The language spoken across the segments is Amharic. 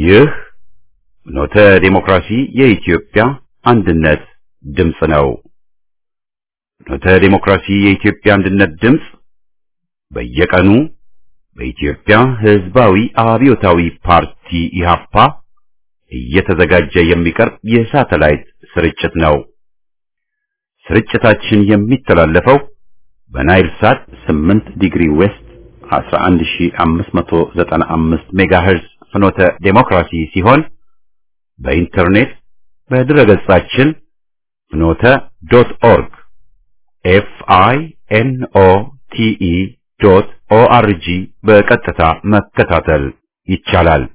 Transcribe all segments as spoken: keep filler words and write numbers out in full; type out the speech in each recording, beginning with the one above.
ይህ ኖተ ዲሞክራሲ የኢትዮጵያ አንድነት ድምጽ ነው። ኖተ ዲሞክራሲ የኢትዮጵያ አንድነት ድምጽ በየቀኑ በኢትዮጵያ ሕዝባዊ አብዮታዊ ፓርቲ ኢህአፓ እየተዘጋጀ የሚቀርብ የሳተላይት ስርጭት ነው። ስርጭታችን የሚተላለፈው በናይል ሳት ስምንት ዲግሪ ዌስት አስራ አንድ ሺህ አምስት መቶ ዘጠና አምስት ሜጋሄርዝ ፍኖተ ዲሞክራሲ ሲሆን በኢንተርኔት በድረገጻችን ፍኖተ ዶት ኦርግ ኤፍ አይ ኤን ኦ ቲ ኢ ዶት ኦ አር ጂ በቀጥታ መከታተል ይቻላል።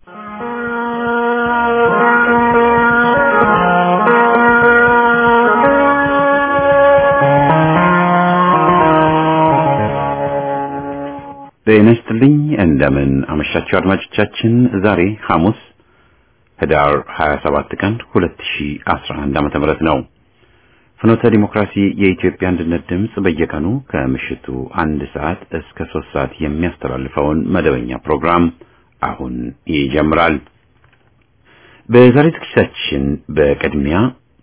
በእነስትልኝ እንደምን አመሻችሁ አድማጮቻችን። ዛሬ ሐሙስ ህዳር ሃያ ሰባት ቀን ሁለት ሺህ አስራ አንድ ዓመተ ምህረት ነው። ፍኖተ ዲሞክራሲ የኢትዮጵያ አንድነት ድምጽ በየቀኑ ከምሽቱ አንድ ሰዓት እስከ ሶስት ሰዓት የሚያስተላልፈውን መደበኛ ፕሮግራም አሁን ይጀምራል። በዛሬ ዝግጅታችን በቅድሚያ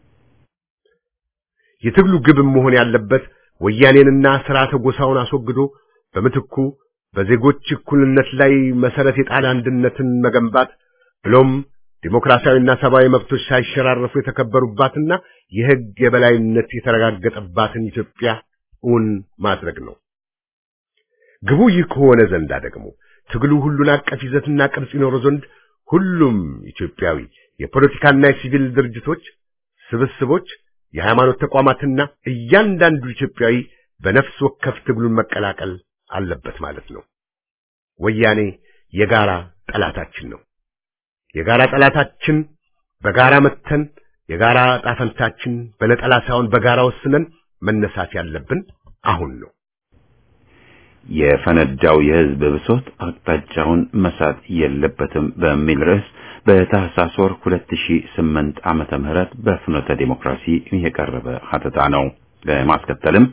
የትግሉ ግብ መሆን ያለበት ወያኔንና ስርዓተ ጎሳውን አስወግዶ በምትኩ በዜጎች እኩልነት ላይ መሰረት የጣለ አንድነትን መገንባት ብሎም ዲሞክራሲያዊና ሰብአዊ መብቶች ሳይሸራረፉ የተከበሩባትና የሕግ የበላይነት የተረጋገጠባትን ኢትዮጵያ እውን ማድረግ ነው። ግቡ ይህ ከሆነ ዘንዳ ደግሞ ትግሉ ሁሉን አቀፍ ይዘትና ቅርጽ ይኖረው ዘንድ ሁሉም ኢትዮጵያዊ የፖለቲካና የሲቪል ድርጅቶች፣ ስብስቦች፣ የሃይማኖት ተቋማትና እያንዳንዱ ኢትዮጵያዊ በነፍስ ወከፍ ትግሉን መቀላቀል አለበት ማለት ነው። ወያኔ የጋራ ጠላታችን ነው። የጋራ ጠላታችን በጋራ መተን የጋራ ጣፈንታችን በነጠላ ሳይሆን በጋራ ወስነን መነሳት ያለብን አሁን ነው። የፈነዳው የህዝብ ብሶት አቅጣጫውን መሳት የለበትም በሚል ርዕስ በታህሳስ ወር ሁለት ሺህ ስምንት ዓመተ ምህረት በፍኖተ ዲሞክራሲ የቀረበ ሀተታ ነው። ለማስከተልም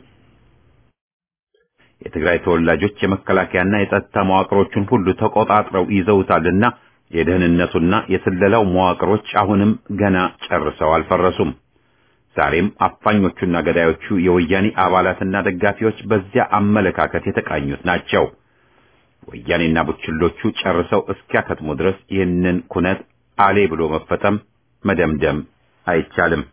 የትግራይ ተወላጆች የመከላከያና የጸጥታ መዋቅሮችን ሁሉ ተቆጣጥረው ይዘውታልና የደህንነቱና የስለላው መዋቅሮች አሁንም ገና ጨርሰው አልፈረሱም። ዛሬም አፋኞቹና ገዳዮቹ የወያኔ አባላትና ደጋፊዎች በዚያ አመለካከት የተቃኙት ናቸው። ወያኔና ቡችሎቹ ጨርሰው እስኪያከትሙ ድረስ ይህንን ኩነት አሌ ብሎ መፈጠም መደምደም አይቻልም።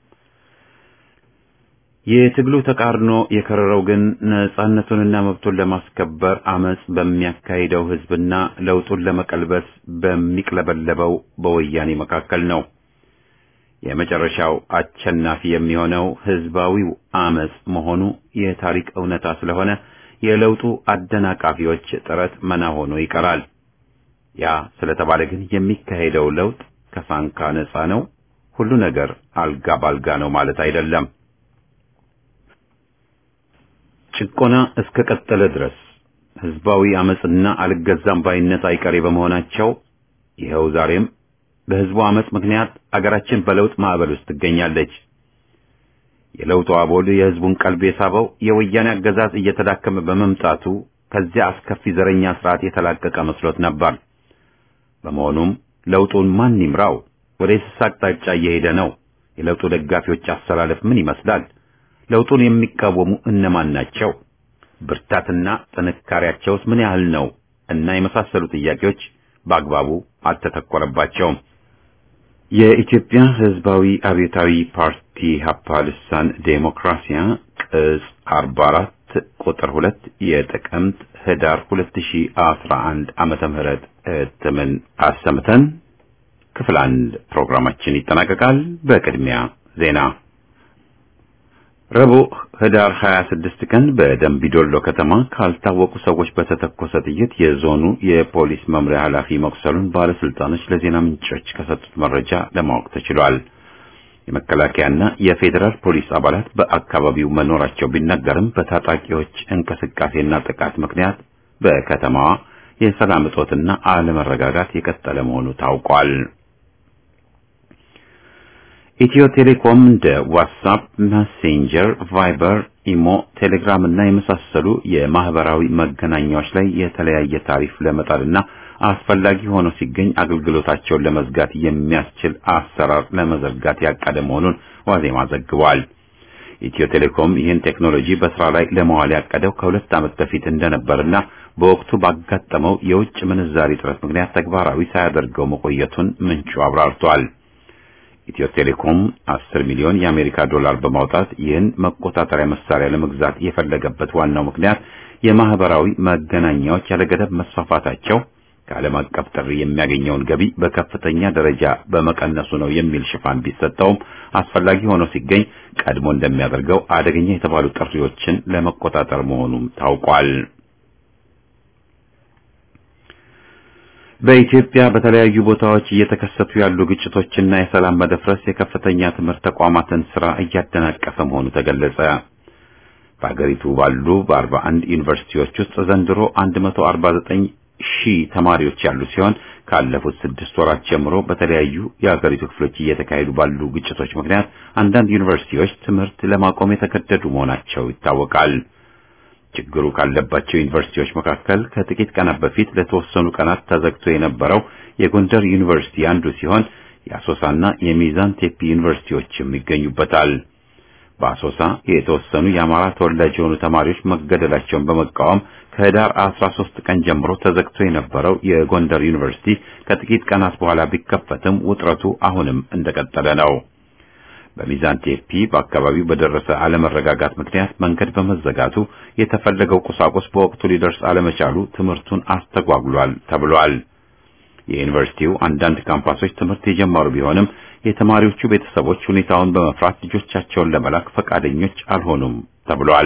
የትግሉ ተቃርኖ የከረረው ግን ነጻነቱንና መብቱን ለማስከበር አመጽ በሚያካሂደው ህዝብና ለውጡን ለመቀልበስ በሚቅለበለበው በወያኔ መካከል ነው። የመጨረሻው አሸናፊ የሚሆነው ህዝባዊው አመጽ መሆኑ የታሪክ እውነታ ስለሆነ የለውጡ አደናቃፊዎች ጥረት መና ሆኖ ይቀራል። ያ ስለተባለ ግን የሚካሄደው ለውጥ ከሳንካ ነጻ ነው፣ ሁሉ ነገር አልጋ ባልጋ ነው ማለት አይደለም። ጭቆና እስከ ቀጠለ ድረስ ህዝባዊ አመጽና አልገዛም ባይነት አይቀሬ በመሆናቸው ይኸው ዛሬም በህዝቡ አመጽ ምክንያት አገራችን በለውጥ ማዕበል ውስጥ ትገኛለች። የለውጡ አቦል የህዝቡን ቀልብ የሳበው የወያኔ አገዛዝ እየተዳከመ በመምጣቱ ከዚያ አስከፊ ዘረኛ ስርዓት የተላቀቀ መስሎት ነበር። በመሆኑም ለውጡን ማን ይምራው? ወደ የስሳ አቅጣጫ እየሄደ ነው? የለውጡ ደጋፊዎች አሰላለፍ ምን ይመስላል? ለውጡን የሚቃወሙ እነማን ናቸው? ብርታትና ጥንካሬያቸውስ ምን ያህል ነው? እና የመሳሰሉ ጥያቄዎች በአግባቡ አልተተኮረባቸውም። የኢትዮጵያ ህዝባዊ አብዮታዊ ፓርቲ ኢህአፓ ልሳን ዴሞክራሲያ ቅጽ አርባ አራት ቁጥር ሁለት የጥቅምት ህዳር ሁለት ሺህ አስራ አንድ ዓመተ ምህረት እትምን አሰምተን ክፍል አንድ ፕሮግራማችን ይጠናቀቃል። በቅድሚያ ዜና። ረቡዕ ህዳር ሃያ ስድስት ቀን በደምቢዶሎ ከተማ ካልታወቁ ሰዎች በተተኮሰ ጥይት የዞኑ የፖሊስ መምሪያ ኃላፊ መቁሰሉን ባለስልጣኖች ለዜና ምንጮች ከሰጡት መረጃ ለማወቅ ተችሏል። የመከላከያና የፌዴራል ፖሊስ አባላት በአካባቢው መኖራቸው ቢነገርም በታጣቂዎች እንቅስቃሴና ጥቃት ምክንያት በከተማዋ የሰላም እጦትና አለመረጋጋት የቀጠለ መሆኑ ታውቋል። ኢትዮ ቴሌኮም እንደ ዋትስአፕ፣ ሜሴንጀር፣ ቫይበር፣ ኢሞ፣ ቴሌግራም እና የመሳሰሉ የማህበራዊ መገናኛዎች ላይ የተለያየ ታሪፍ ለመጣልና አስፈላጊ ሆኖ ሲገኝ አገልግሎታቸውን ለመዝጋት የሚያስችል አሰራር ለመዘርጋት ያቀደ መሆኑን ዋዜማ ዘግቧል። ኢትዮ ቴሌኮም ይህን ቴክኖሎጂ በስራ ላይ ለማዋል ያቀደው ከሁለት ዓመት በፊት እንደነበርና በወቅቱ ባጋጠመው የውጭ ምንዛሪ እጥረት ምክንያት ተግባራዊ ሳያደርገው መቆየቱን ምንጩ አብራርቷል። ኢትዮ ቴሌኮም አስር ሚሊዮን የአሜሪካ ዶላር በማውጣት ይህን መቆጣጠሪያ መሳሪያ ለመግዛት የፈለገበት ዋናው ምክንያት የማህበራዊ መገናኛዎች ያለገደብ መስፋፋታቸው ከዓለም አቀፍ ጥሪ የሚያገኘውን ገቢ በከፍተኛ ደረጃ በመቀነሱ ነው የሚል ሽፋን ቢሰጠውም አስፈላጊ ሆኖ ሲገኝ ቀድሞ እንደሚያደርገው አደገኛ የተባሉ ጥሪዎችን ለመቆጣጠር መሆኑም ታውቋል። በኢትዮጵያ በተለያዩ ቦታዎች እየተከሰቱ ያሉ ግጭቶችና የሰላም መደፍረስ የከፍተኛ ትምህርት ተቋማትን ስራ እያደናቀፈ መሆኑ ተገለጸ። በአገሪቱ ባሉ በአርባ አንድ ዩኒቨርሲቲዎች ውስጥ ዘንድሮ አንድ መቶ አርባ ዘጠኝ ሺህ ተማሪዎች ያሉ ሲሆን ካለፉት ስድስት ወራት ጀምሮ በተለያዩ የአገሪቱ ክፍሎች እየተካሄዱ ባሉ ግጭቶች ምክንያት አንዳንድ ዩኒቨርሲቲዎች ትምህርት ለማቆም የተገደዱ መሆናቸው ይታወቃል። ችግሩ ካለባቸው ዩኒቨርሲቲዎች መካከል ከጥቂት ቀናት በፊት ለተወሰኑ ቀናት ተዘግቶ የነበረው የጎንደር ዩኒቨርሲቲ አንዱ ሲሆን የአሶሳና የሚዛን ቴፒ ዩኒቨርሲቲዎችም ይገኙበታል። በአሶሳ የተወሰኑ የአማራ ተወላጅ የሆኑ ተማሪዎች መገደላቸውን በመቃወም ከህዳር አስራ ሶስት ቀን ጀምሮ ተዘግቶ የነበረው የጎንደር ዩኒቨርሲቲ ከጥቂት ቀናት በኋላ ቢከፈትም ውጥረቱ አሁንም እንደቀጠለ ነው። በሚዛን ቴፒ በአካባቢው በደረሰ አለመረጋጋት ምክንያት መንገድ በመዘጋቱ የተፈለገው ቁሳቁስ በወቅቱ ሊደርስ አለመቻሉ ትምህርቱን አስተጓጉሏል ተብሏል። የዩኒቨርሲቲው አንዳንድ ካምፓሶች ትምህርት የጀመሩ ቢሆንም የተማሪዎቹ ቤተሰቦች ሁኔታውን በመፍራት ልጆቻቸውን ለመላክ ፈቃደኞች አልሆኑም ተብሏል።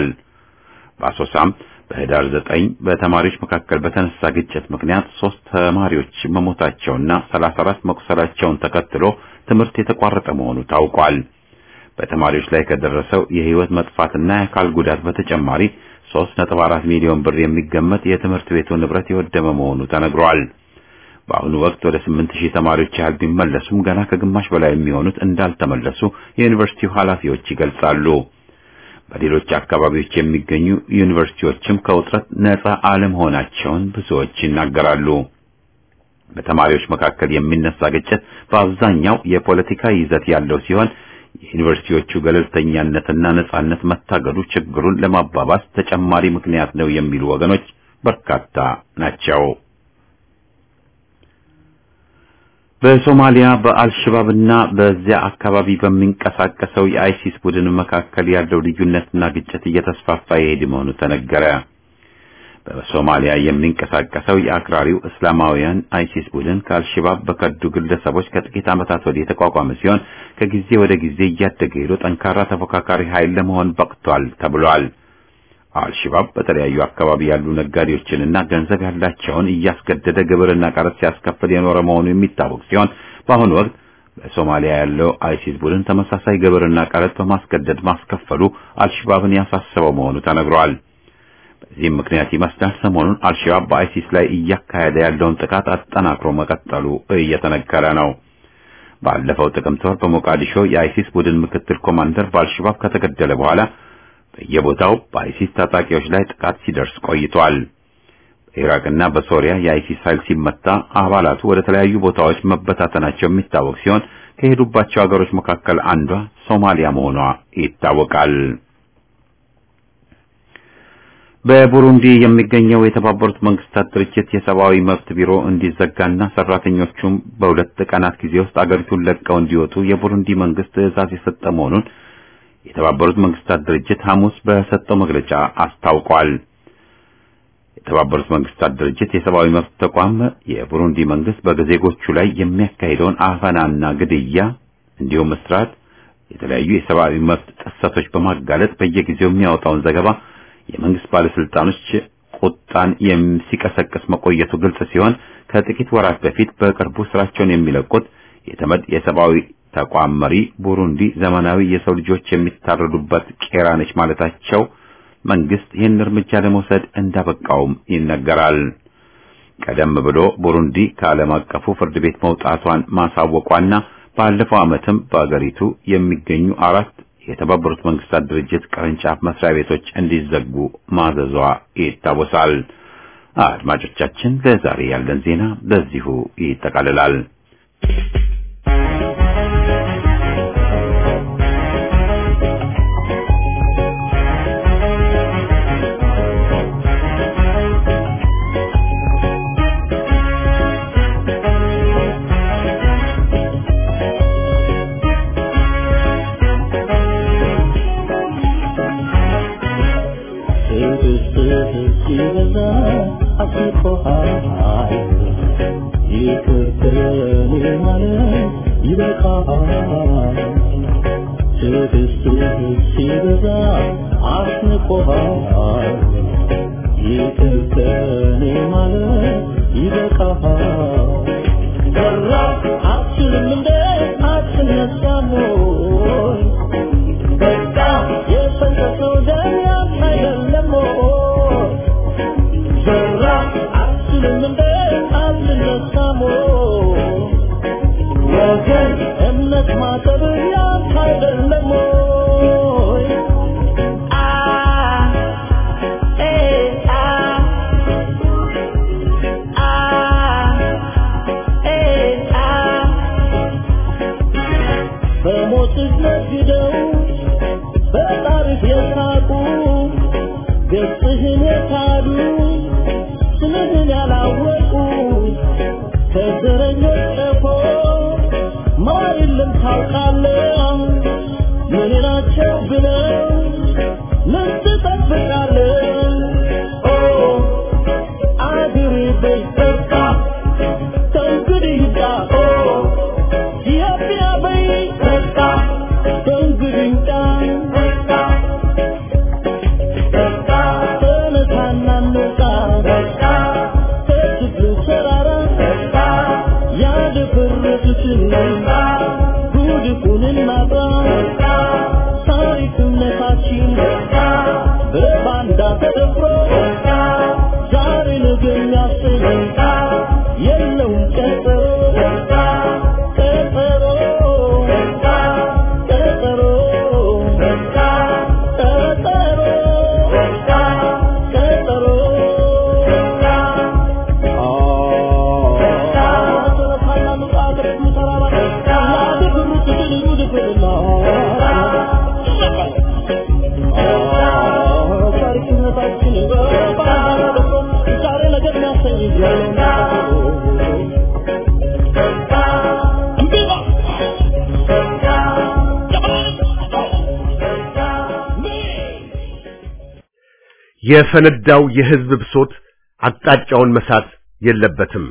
በአሶሳም በህዳር ዘጠኝ በተማሪዎች መካከል በተነሳ ግጭት ምክንያት ሶስት ተማሪዎች መሞታቸውና ሰላሳ አራት መቁሰላቸውን ተከትሎ ትምህርት የተቋረጠ መሆኑ ታውቋል። በተማሪዎች ላይ ከደረሰው የህይወት መጥፋትና የአካል ጉዳት በተጨማሪ ሶስት ነጥብ አራት ሚሊዮን ብር የሚገመት የትምህርት ቤቱ ንብረት የወደመ መሆኑ ተነግሯል። በአሁኑ ወቅት ወደ ስምንት ሺህ ተማሪዎች ያህል ቢመለሱም ገና ከግማሽ በላይ የሚሆኑት እንዳልተመለሱ የዩኒቨርሲቲው ኃላፊዎች ይገልጻሉ። በሌሎች አካባቢዎች የሚገኙ ዩኒቨርሲቲዎችም ከውጥረት ነፃ አለመሆናቸውን ብዙዎች ይናገራሉ። በተማሪዎች መካከል የሚነሳ ግጭት በአብዛኛው የፖለቲካ ይዘት ያለው ሲሆን የዩኒቨርሲቲዎቹ ገለልተኛነትና ነፃነት መታገዱ ችግሩን ለማባባስ ተጨማሪ ምክንያት ነው የሚሉ ወገኖች በርካታ ናቸው። በሶማሊያ በአልሸባብና በዚያ አካባቢ በሚንቀሳቀሰው የአይሲስ ቡድን መካከል ያለው ልዩነትና ግጭት እየተስፋፋ የሄደ መሆኑ ተነገረ። በሶማሊያ የሚንቀሳቀሰው የአክራሪው እስላማውያን አይሲስ ቡድን ከአልሸባብ በከዱ ግለሰቦች ከጥቂት ዓመታት ወዲህ የተቋቋመ ሲሆን ከጊዜ ወደ ጊዜ እያደገ ሄዶ ጠንካራ ተፎካካሪ ኃይል ለመሆን በቅቷል ተብሏል። አልሸባብ በተለያዩ አካባቢ ያሉ ነጋዴዎችንና ገንዘብ ያላቸውን እያስገደደ ግብርና ቀረጥ ሲያስከፍል የኖረ መሆኑ የሚታወቅ ሲሆን በአሁኑ ወቅት በሶማሊያ ያለው አይሲስ ቡድን ተመሳሳይ ግብርና ቀረጥ በማስገደድ ማስከፈሉ አልሸባብን ያሳሰበው መሆኑ ተነግሯል። በዚህ ምክንያት ይመስላል ሰሞኑን አልሸባብ በአይሲስ ላይ እያካሄደ ያለውን ጥቃት አጠናክሮ መቀጠሉ እየተነገረ ነው። ባለፈው ጥቅምት ወር በሞቃዲሾ የአይሲስ ቡድን ምክትል ኮማንደር በአልሸባብ ከተገደለ በኋላ በየቦታው በአይሲስ ታጣቂዎች ላይ ጥቃት ሲደርስ ቆይቷል። በኢራቅና በሶሪያ የአይሲስ ኃይል ሲመታ አባላቱ ወደ ተለያዩ ቦታዎች መበታተናቸው የሚታወቅ ሲሆን ከሄዱባቸው ሀገሮች መካከል አንዷ ሶማሊያ መሆኗ ይታወቃል። በቡሩንዲ የሚገኘው የተባበሩት መንግስታት ድርጅት የሰብአዊ መብት ቢሮ እንዲዘጋና ሰራተኞቹም በሁለት ቀናት ጊዜ ውስጥ አገሪቱን ለቀው እንዲወጡ የቡሩንዲ መንግስት ትዕዛዝ የሰጠ መሆኑን የተባበሩት መንግስታት ድርጅት ሐሙስ በሰጠው መግለጫ አስታውቋል። የተባበሩት መንግስታት ድርጅት የሰብአዊ መብት ተቋም የቡሩንዲ መንግስት በዜጎቹ ላይ የሚያካሂደውን አፈናና ግድያ እንዲሁም እስራት፣ የተለያዩ የሰብአዊ መብት ጥሰቶች በማጋለጥ በየጊዜው የሚያወጣውን ዘገባ የመንግስት ባለስልጣኖች ቁጣን የሚቀሰቅስ መቆየቱ ግልጽ ሲሆን ከጥቂት ወራት በፊት በቅርቡ ስራቸውን የሚለቁት የተመድ የሰብአዊ ተቋም መሪ ቡሩንዲ ዘመናዊ የሰው ልጆች የሚታረዱበት ቄራ ነች ማለታቸው መንግስት ይህን እርምጃ ለመውሰድ እንዳበቃውም ይነገራል። ቀደም ብሎ ቡሩንዲ ከዓለም አቀፉ ፍርድ ቤት መውጣቷን ማሳወቋና ባለፈው ዓመትም በአገሪቱ የሚገኙ አራት የተባበሩት መንግስታት ድርጅት ቅርንጫፍ መስሪያ ቤቶች እንዲዘጉ ማዘዟ ይታወሳል። አድማጮቻችን ለዛሬ ያለን ዜና በዚሁ ይጠቃልላል። የፈነዳው የህዝብ ብሶት አቅጣጫውን መሳት የለበትም።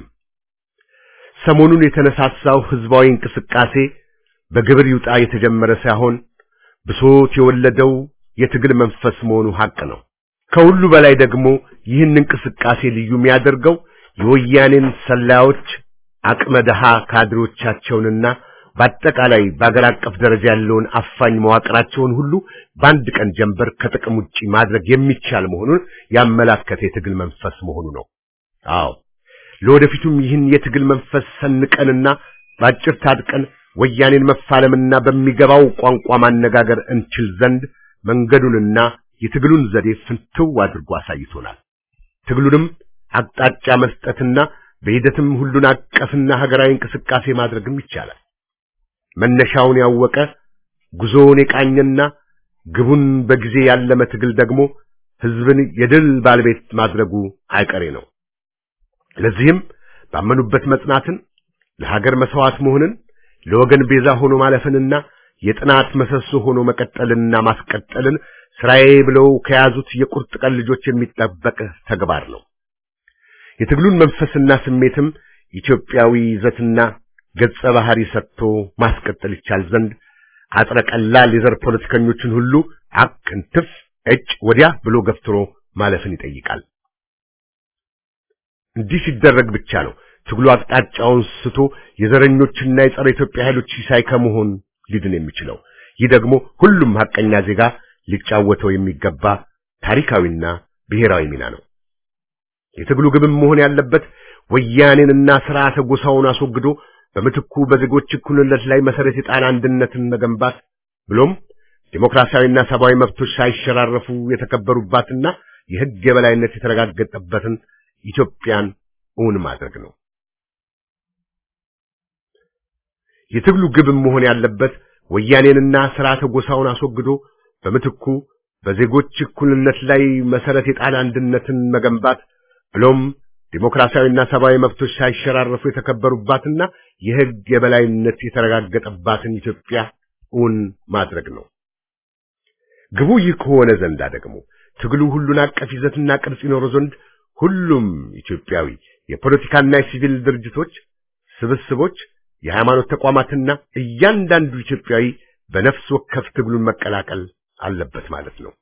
ሰሞኑን የተነሳሳው ህዝባዊ እንቅስቃሴ በግብር ይውጣ የተጀመረ ሳይሆን ብሶት የወለደው የትግል መንፈስ መሆኑ ሐቅ ነው። ከሁሉ በላይ ደግሞ ይህን እንቅስቃሴ ልዩ የሚያደርገው የወያኔን ሰላዮች አቅመ ደሃ ካድሮቻቸውንና በአጠቃላይ በአገር አቀፍ ደረጃ ያለውን አፋኝ መዋቅራቸውን ሁሉ በአንድ ቀን ጀንበር ከጥቅም ውጪ ማድረግ የሚቻል መሆኑን ያመላከተ የትግል መንፈስ መሆኑ ነው። አዎ ለወደፊቱም ይህን የትግል መንፈስ ሰንቀንና ባጭር ታጥቀን ወያኔን መፋለምና በሚገባው ቋንቋ ማነጋገር እንችል ዘንድ መንገዱንና የትግሉን ዘዴ ፍንትው አድርጎ አሳይቶናል። ትግሉንም አቅጣጫ መስጠትና በሂደትም ሁሉን አቀፍና ሀገራዊ እንቅስቃሴ ማድረግም ይቻላል። መነሻውን ያወቀ ጉዞውን የቃኘና ግቡን በጊዜ ያለመ ትግል ደግሞ ህዝብን የድል ባለቤት ማድረጉ አይቀሬ ነው። ለዚህም ባመኑበት መጽናትን፣ ለሀገር መስዋዕት መሆንን፣ ለወገን ቤዛ ሆኖ ማለፍንና የጥናት መሰሶ ሆኖ መቀጠልና ማስቀጠልን ስራዬ ብለው ከያዙት የቁርጥ ቀን ልጆች የሚጠበቅ ተግባር ነው። የትግሉን መንፈስና ስሜትም ኢትዮጵያዊ ይዘትና ገጸ ባህሪ ሰጥቶ ማስቀጠል ይቻል ዘንድ አጥረ ቀላል የዘር ፖለቲከኞችን ሁሉ አቅንትፍ እጭ ወዲያ ብሎ ገፍትሮ ማለፍን ይጠይቃል። እንዲህ ሲደረግ ብቻ ነው ትግሉ አቅጣጫውን ስቶ የዘረኞችና የጸረ ኢትዮጵያ ኃይሎች ሲሳይ ከመሆን ሊድን የሚችለው። ይህ ደግሞ ሁሉም ሐቀኛ ዜጋ ሊጫወተው የሚገባ ታሪካዊና ብሔራዊ ሚና ነው። የትግሉ ግብም መሆን ያለበት ወያኔንና ስርዓተ ጎሳውን አስወግዶ በምትኩ በዜጎች እኩልነት ላይ መሰረት የጣለ አንድነትን መገንባት ብሎም ዲሞክራሲያዊና ሰብአዊ መብቶች ሳይሸራረፉ የተከበሩባትና የሕግ የበላይነት የተረጋገጠበትን ኢትዮጵያን እውን ማድረግ ነው። የትግሉ ግብም መሆን ያለበት ወያኔንና ስርዓተ ጎሳውን አስወግዶ በምትኩ በዜጎች እኩልነት ላይ መሰረት የጣለ አንድነትን መገንባት ብሎም ዲሞክራሲያዊና ሰብአዊ መብቶች ሳይሸራረፉ የተከበሩባትና የሕግ የበላይነት የተረጋገጠባትን ኢትዮጵያ እውን ማድረግ ነው። ግቡ ይህ ከሆነ ዘንዳ ደግሞ ትግሉ ሁሉን አቀፍ ይዘትና ቅርጽ ይኖረው ዘንድ ሁሉም ኢትዮጵያዊ የፖለቲካና የሲቪል ድርጅቶች፣ ስብስቦች፣ የሃይማኖት ተቋማትና እያንዳንዱ ኢትዮጵያዊ በነፍስ ወከፍ ትግሉን መቀላቀል አለበት ማለት ነው።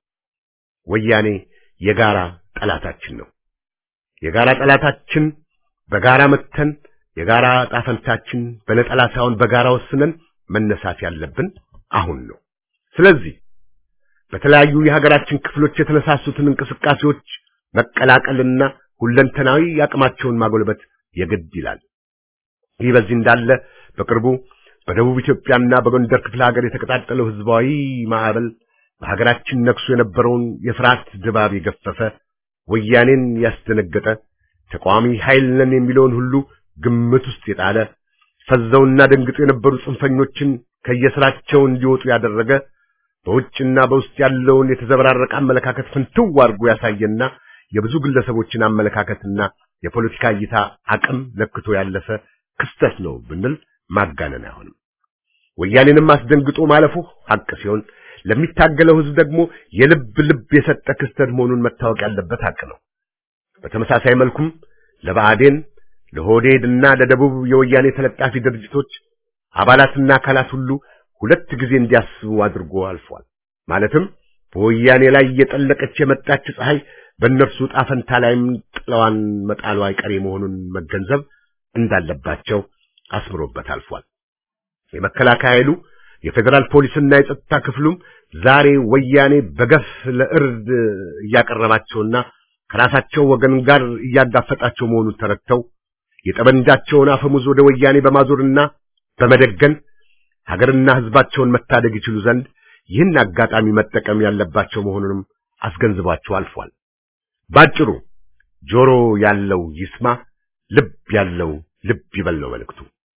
ወያኔ የጋራ ጠላታችን ነው። የጋራ ጠላታችን በጋራ መተን የጋራ ጣፈንታችን በነጠላ ሳይሆን በጋራ ወስነን መነሳት ያለብን አሁን ነው። ስለዚህ በተለያዩ የሀገራችን ክፍሎች የተነሳሱትን እንቅስቃሴዎች መቀላቀልና ሁለንተናዊ አቅማቸውን ማጎልበት የግድ ይላል። ይህ በዚህ እንዳለ በቅርቡ በደቡብ ኢትዮጵያና በጎንደር ክፍለ ሀገር የተቀጣጠለው ህዝባዊ ማዕበል በሀገራችን ነክሶ የነበረውን የፍርሃት ድባብ የገፈፈ ወያኔን ያስደነገጠ ተቃዋሚ ኃይል ነን የሚለውን ሁሉ ግምት ውስጥ የጣለ ፈዘውና ደንግጦ የነበሩ ጽንፈኞችን ከየስራቸው እንዲወጡ ያደረገ በውጭና በውስጥ ያለውን የተዘበራረቀ አመለካከት ፍንትው አድርጎ ያሳየና የብዙ ግለሰቦችን አመለካከትና የፖለቲካ እይታ አቅም ለክቶ ያለፈ ክስተት ነው ብንል ማጋነን አይሆንም። ወያኔንም አስደንግጦ ማለፉ ሐቅ ሲሆን ለሚታገለው ህዝብ ደግሞ የልብ ልብ የሰጠ ክስተት መሆኑን መታወቅ ያለበት ሐቅ ነው። በተመሳሳይ መልኩም ለባዕዴን፣ ለሆዴድና ለደቡብ የወያኔ ተለጣፊ ድርጅቶች አባላትና አካላት ሁሉ ሁለት ጊዜ እንዲያስቡ አድርጎ አልፏል። ማለትም በወያኔ ላይ እየጠለቀች የመጣች ፀሐይ በእነርሱ ጣፈንታ ላይም ጥላዋን መጣሏ አይቀሬ መሆኑን መገንዘብ እንዳለባቸው አስምሮበት አልፏል። የመከላከያ ኃይሉ፣ የፌደራል ፖሊስና የጸጥታ ክፍሉም ዛሬ ወያኔ በገፍ ለእርድ እያቀረባቸውና ከራሳቸው ወገን ጋር እያጋፈጣቸው መሆኑን ተረድተው የጠመንጃቸውን አፈሙዝ ወደ ወያኔ በማዞርና በመደገን ሀገርና ህዝባቸውን መታደግ ይችሉ ዘንድ ይህን አጋጣሚ መጠቀም ያለባቸው መሆኑንም አስገንዝባቸው አልፏል። ባጭሩ ጆሮ ያለው ይስማ፣ ልብ ያለው ልብ ይበለው መልእክቱ።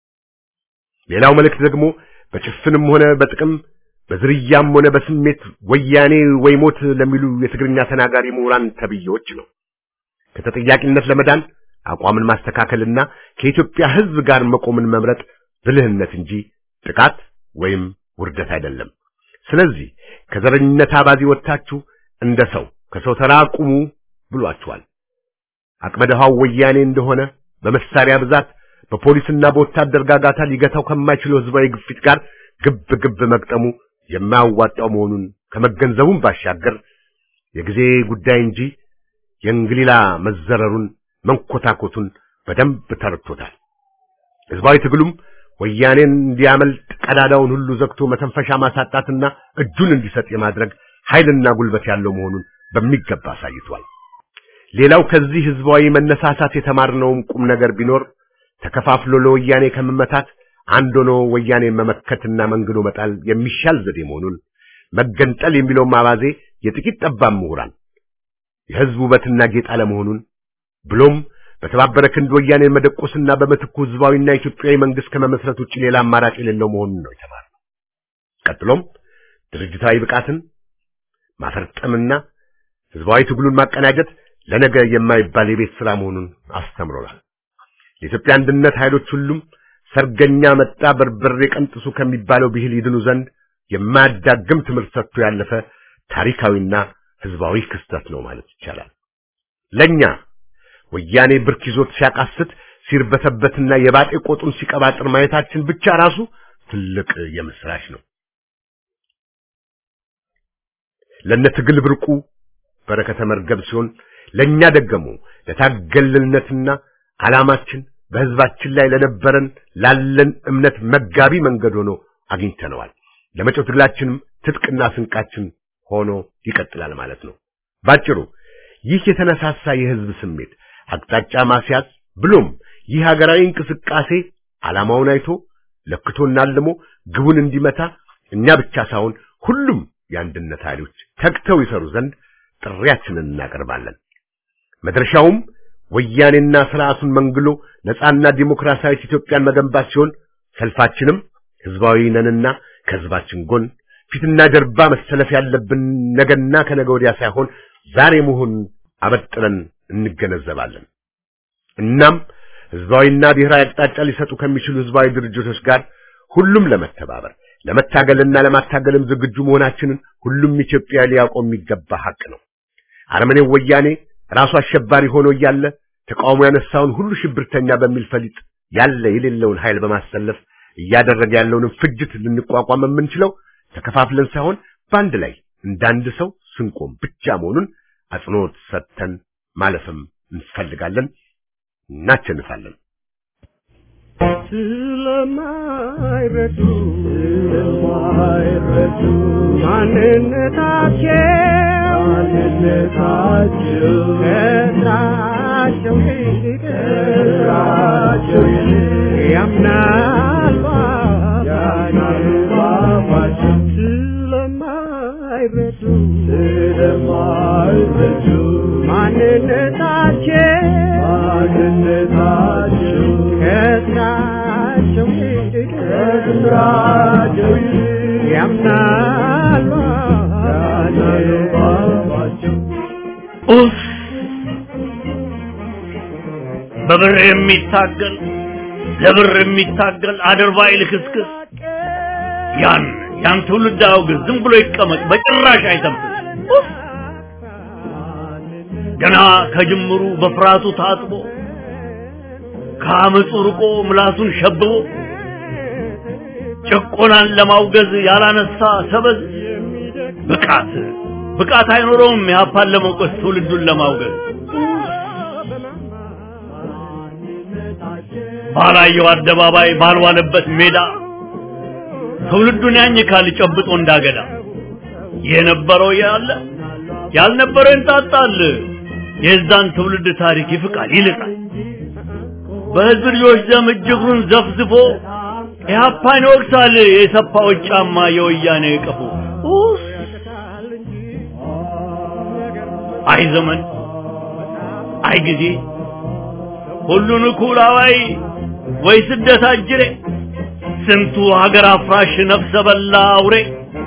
ሌላው መልእክት ደግሞ በጭፍንም ሆነ በጥቅም በዝርያም ሆነ በስሜት ወያኔ ወይ ሞት ለሚሉ የትግርኛ ተናጋሪ ምሁራን ተብዮች ነው። ከተጠያቂነት ለመዳን አቋምን ማስተካከልና ከኢትዮጵያ ህዝብ ጋር መቆምን መምረጥ ብልህነት እንጂ ጥቃት ወይም ውርደት አይደለም። ስለዚህ ከዘረኝነት አባዚ ወጣችሁ እንደ ሰው ከሰው ተራቁሙ ብሏቸዋል። አቅመደሃው ወያኔ እንደሆነ በመሳሪያ ብዛት በፖሊስና በወታደር ጋጋታ ሊገታው ከማይችለው ህዝባዊ ግፊት ጋር ግብ ግብ መግጠሙ የማያዋጣው መሆኑን ከመገንዘቡም ባሻገር የጊዜ ጉዳይ እንጂ የእንግሊላ መዘረሩን መንኮታኮቱን በደንብ ተረድቶታል። ህዝባዊ ትግሉም ወያኔን እንዲያመልጥ ቀዳዳውን ሁሉ ዘግቶ መተንፈሻ ማሳጣትና እጁን እንዲሰጥ የማድረግ ኃይልና ጉልበት ያለው መሆኑን በሚገባ አሳይቷል። ሌላው ከዚህ ህዝባዊ መነሳሳት የተማርነውም ቁም ነገር ቢኖር ተከፋፍሎ ለወያኔ ከመመታት አንድ ሆኖ ወያኔ መመከትና መንግዶ መጣል የሚሻል ዘዴ መሆኑን መገንጠል የሚለው ማባዜ የጥቂት ጠባብ ምሁራን የህዝቡ ውበትና ጌጥ አለመሆኑን ብሎም በተባበረ ክንድ ወያኔን መደቆስና በመትኩ ህዝባዊና ኢትዮጵያዊ መንግስት ከመመስረት ውጪ ሌላ አማራጭ የሌለው መሆኑን ነው የተማርነው። ቀጥሎም ድርጅታዊ ብቃትን ማፈርጠምና ህዝባዊ ትግሉን ማቀናጀት ለነገ የማይባል የቤት ስራ መሆኑን አስተምሮናል። የኢትዮጵያ አንድነት ኃይሎች ሁሉም ሰርገኛ መጣ በርበሬ ቀንጥሱ ከሚባለው ብሂል ይድኑ ዘንድ የማያዳግም ትምህርት ሰጥቶ ያለፈ ታሪካዊና ህዝባዊ ክስተት ነው ማለት ይቻላል። ለኛ ወያኔ ብርክ ይዞት ሲያቃስት ሲርበተበትና የባጤ ቆጡን ሲቀባጥር ማየታችን ብቻ ራሱ ትልቅ የምስራች ነው። ለነትግል ብርቁ በረከተ መርገብ ሲሆን ለኛ ደግሞ ለታገልነትና ዓላማችን በህዝባችን ላይ ለነበረን ላለን እምነት መጋቢ መንገድ ሆኖ አግኝተነዋል። ለመጪው ትግላችንም ትጥቅና ስንቃችን ሆኖ ይቀጥላል ማለት ነው። ባጭሩ ይህ የተነሳሳ የህዝብ ስሜት አቅጣጫ ማስያዝ ብሎም ይህ ሀገራዊ እንቅስቃሴ ዓላማውን አይቶ ለክቶና አልሞ ግቡን እንዲመታ እኛ ብቻ ሳይሆን ሁሉም የአንድነት ኃይሎች ተግተው ይሰሩ ዘንድ ጥሪያችንን እናቀርባለን። መድረሻውም ወያኔና ስርዓቱን መንግሎ ነፃና ዲሞክራሲያዊት ኢትዮጵያን መገንባት ሲሆን ሰልፋችንም ህዝባዊ ነንና ከህዝባችን ጎን ፊትና ጀርባ መሰለፍ ያለብን ነገና ከነገ ወዲያ ሳይሆን ዛሬ መሆን አበጥረን እንገነዘባለን። እናም ህዝባዊና ብሔራዊ አቅጣጫ ሊሰጡ ከሚችሉ ህዝባዊ ድርጅቶች ጋር ሁሉም ለመተባበር ለመታገልና ለማታገልም ዝግጁ መሆናችንን ሁሉም ኢትዮጵያዊ ሊያውቀው የሚገባ ሀቅ ነው። አረመኔው ወያኔ ራሱ አሸባሪ ሆኖ እያለ ተቃውሞ ያነሳውን ሁሉ ሽብርተኛ በሚል ፈሊጥ ያለ የሌለውን ኃይል በማሰለፍ እያደረገ ያለውን ፍጅት ልንቋቋም የምንችለው ተከፋፍለን ሳይሆን ባንድ ላይ እንዳንድ ሰው ስንቆም ብቻ መሆኑን አጽንኦት ሰጥተን ማለፍም እንፈልጋለን። እናቸንፋለን። ስለማይረዱ ስለማይረዱ ማንነታቸው ማንነታቸው ከስራቸው ይልቅ ከስራቸው ይልቅ ያምናል ባባቸው ስለማይረዱ ስለማይረዱ ማንነታቸው ማንነታቸው ከስራቸው ይልቅ ከስራቸው ይልቅ ያምናል ባባቸው ኡፍ በብር የሚታገል ለብር የሚታገል አድርባይ ልክስክስ ያን ያን ትውልድ አውግዝ፣ ዝም ብሎ ይቀመጥ፣ በጭራሽ አይተንፍስ። ገና ከጅምሩ በፍራቱ ታጥቦ ከአመፁ ርቆ ምላሱን ሸብቦ ጭቆናን ለማውገዝ ያላነሳ ሰበዝ ብቃት ብቃት አይኖረውም ያፓን ለመውቀስ ትውልዱን ለማውገዝ። ባላየው አደባባይ ባልዋለበት ሜዳ ትውልዱን ያኝካል ጨብጦ እንዳገዳ። የነበረው ያለ ያልነበረው እንጣጣል፣ የዛን ትውልድ ታሪክ ይፍቃል ይልቃል። በህዝብ ልጆች ደም እጅጉን ዘፍዝፎ ኢህአፓን ይወቅሳል የሰፋው ጫማ የወያኔ ቀፉ። አይ ዘመን አይ ጊዜ ሁሉን እኩል አዋይ ወይ ስደት አጅሬ ስንቱ ሀገር አፍራሽ ነፍሰ በላ አውሬ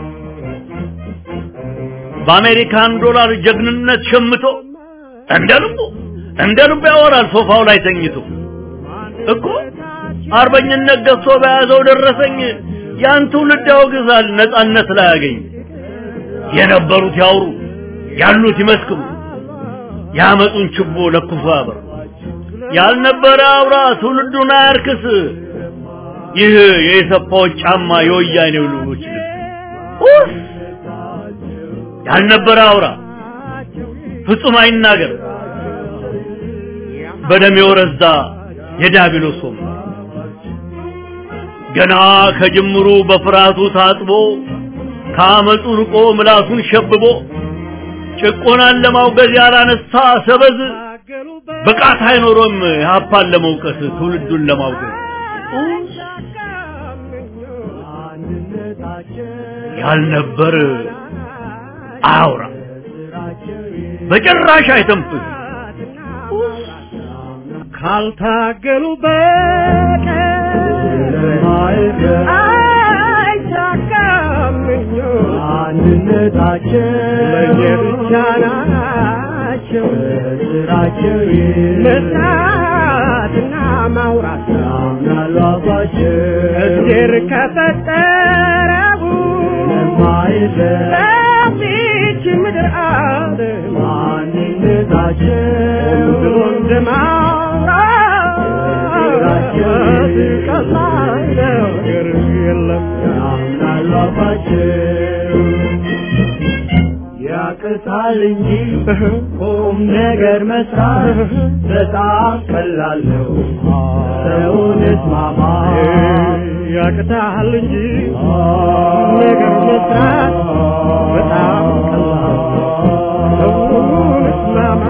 በአሜሪካን ዶላር ጀግንነት ሸምቶ እንደ ልቡ እንደ ልቡ ያወራል ሶፋው ላይ ተኝቶ እኮ አርበኝነት ገዝቶ በያዘው ደረሰኝ ያን ትውልድ ያወግዛል ነጻነት ላይ ያገኝ። የነበሩት ያውሩ ያሉት ይመስክሩ ያመጡን ችቦ ለኩሶ ያበር ያልነበረ አውራ ትውልዱን አያርክስ። ይህ የሰፋው ጫማ የወያኔው ልጆች ልብስ ያልነበረ አውራ ፍጹም አይናገር በደም የወረዛ የዲያብሎስ ወም ገና ከጅምሩ በፍራቱ ታጥቦ ከአመፁ ርቆ ምላሱን ሸብቦ ጭቆናን ለማውገዝ ያላነሳ ሰበዝ ብቃት አይኖሮም ያፓን ለመውቀስ ትውልዱን ለማውገዝ። ያልነበር አውራ በጭራሽ አይተንፍስ ካልታገሉ በቀር አይሳካምኞ አንድነታቸው ለየብቻ ናቸው ስራቸው መስራትና ማውራት ያምናሉ አባቸው እግዜር ከፈጠረው ለማይለፊች ምድር አለ ማንነታቸው እንደማውራት ቀላል ነገር የለም ያምናሉ አባቸው ያቅታል እንጂ ቁም ነገር መስራት በጣም ቀላል ነው። ሰውን እስማማ ያቅታል እንጂ ነገር መስራት በጣም ቀላል ነው። ሰውን እስማማ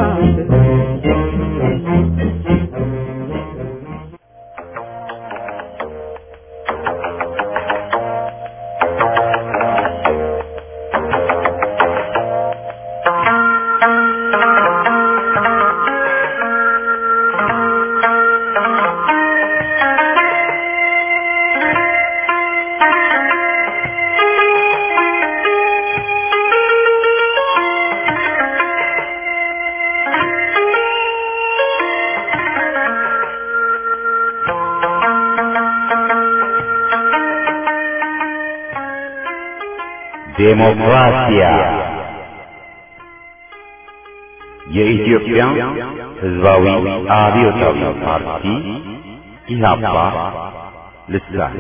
ዴሞክራሲያ የኢትዮጵያ ሕዝባዊ አብዮታዊ ፓርቲ ኢህአፓ ልሳን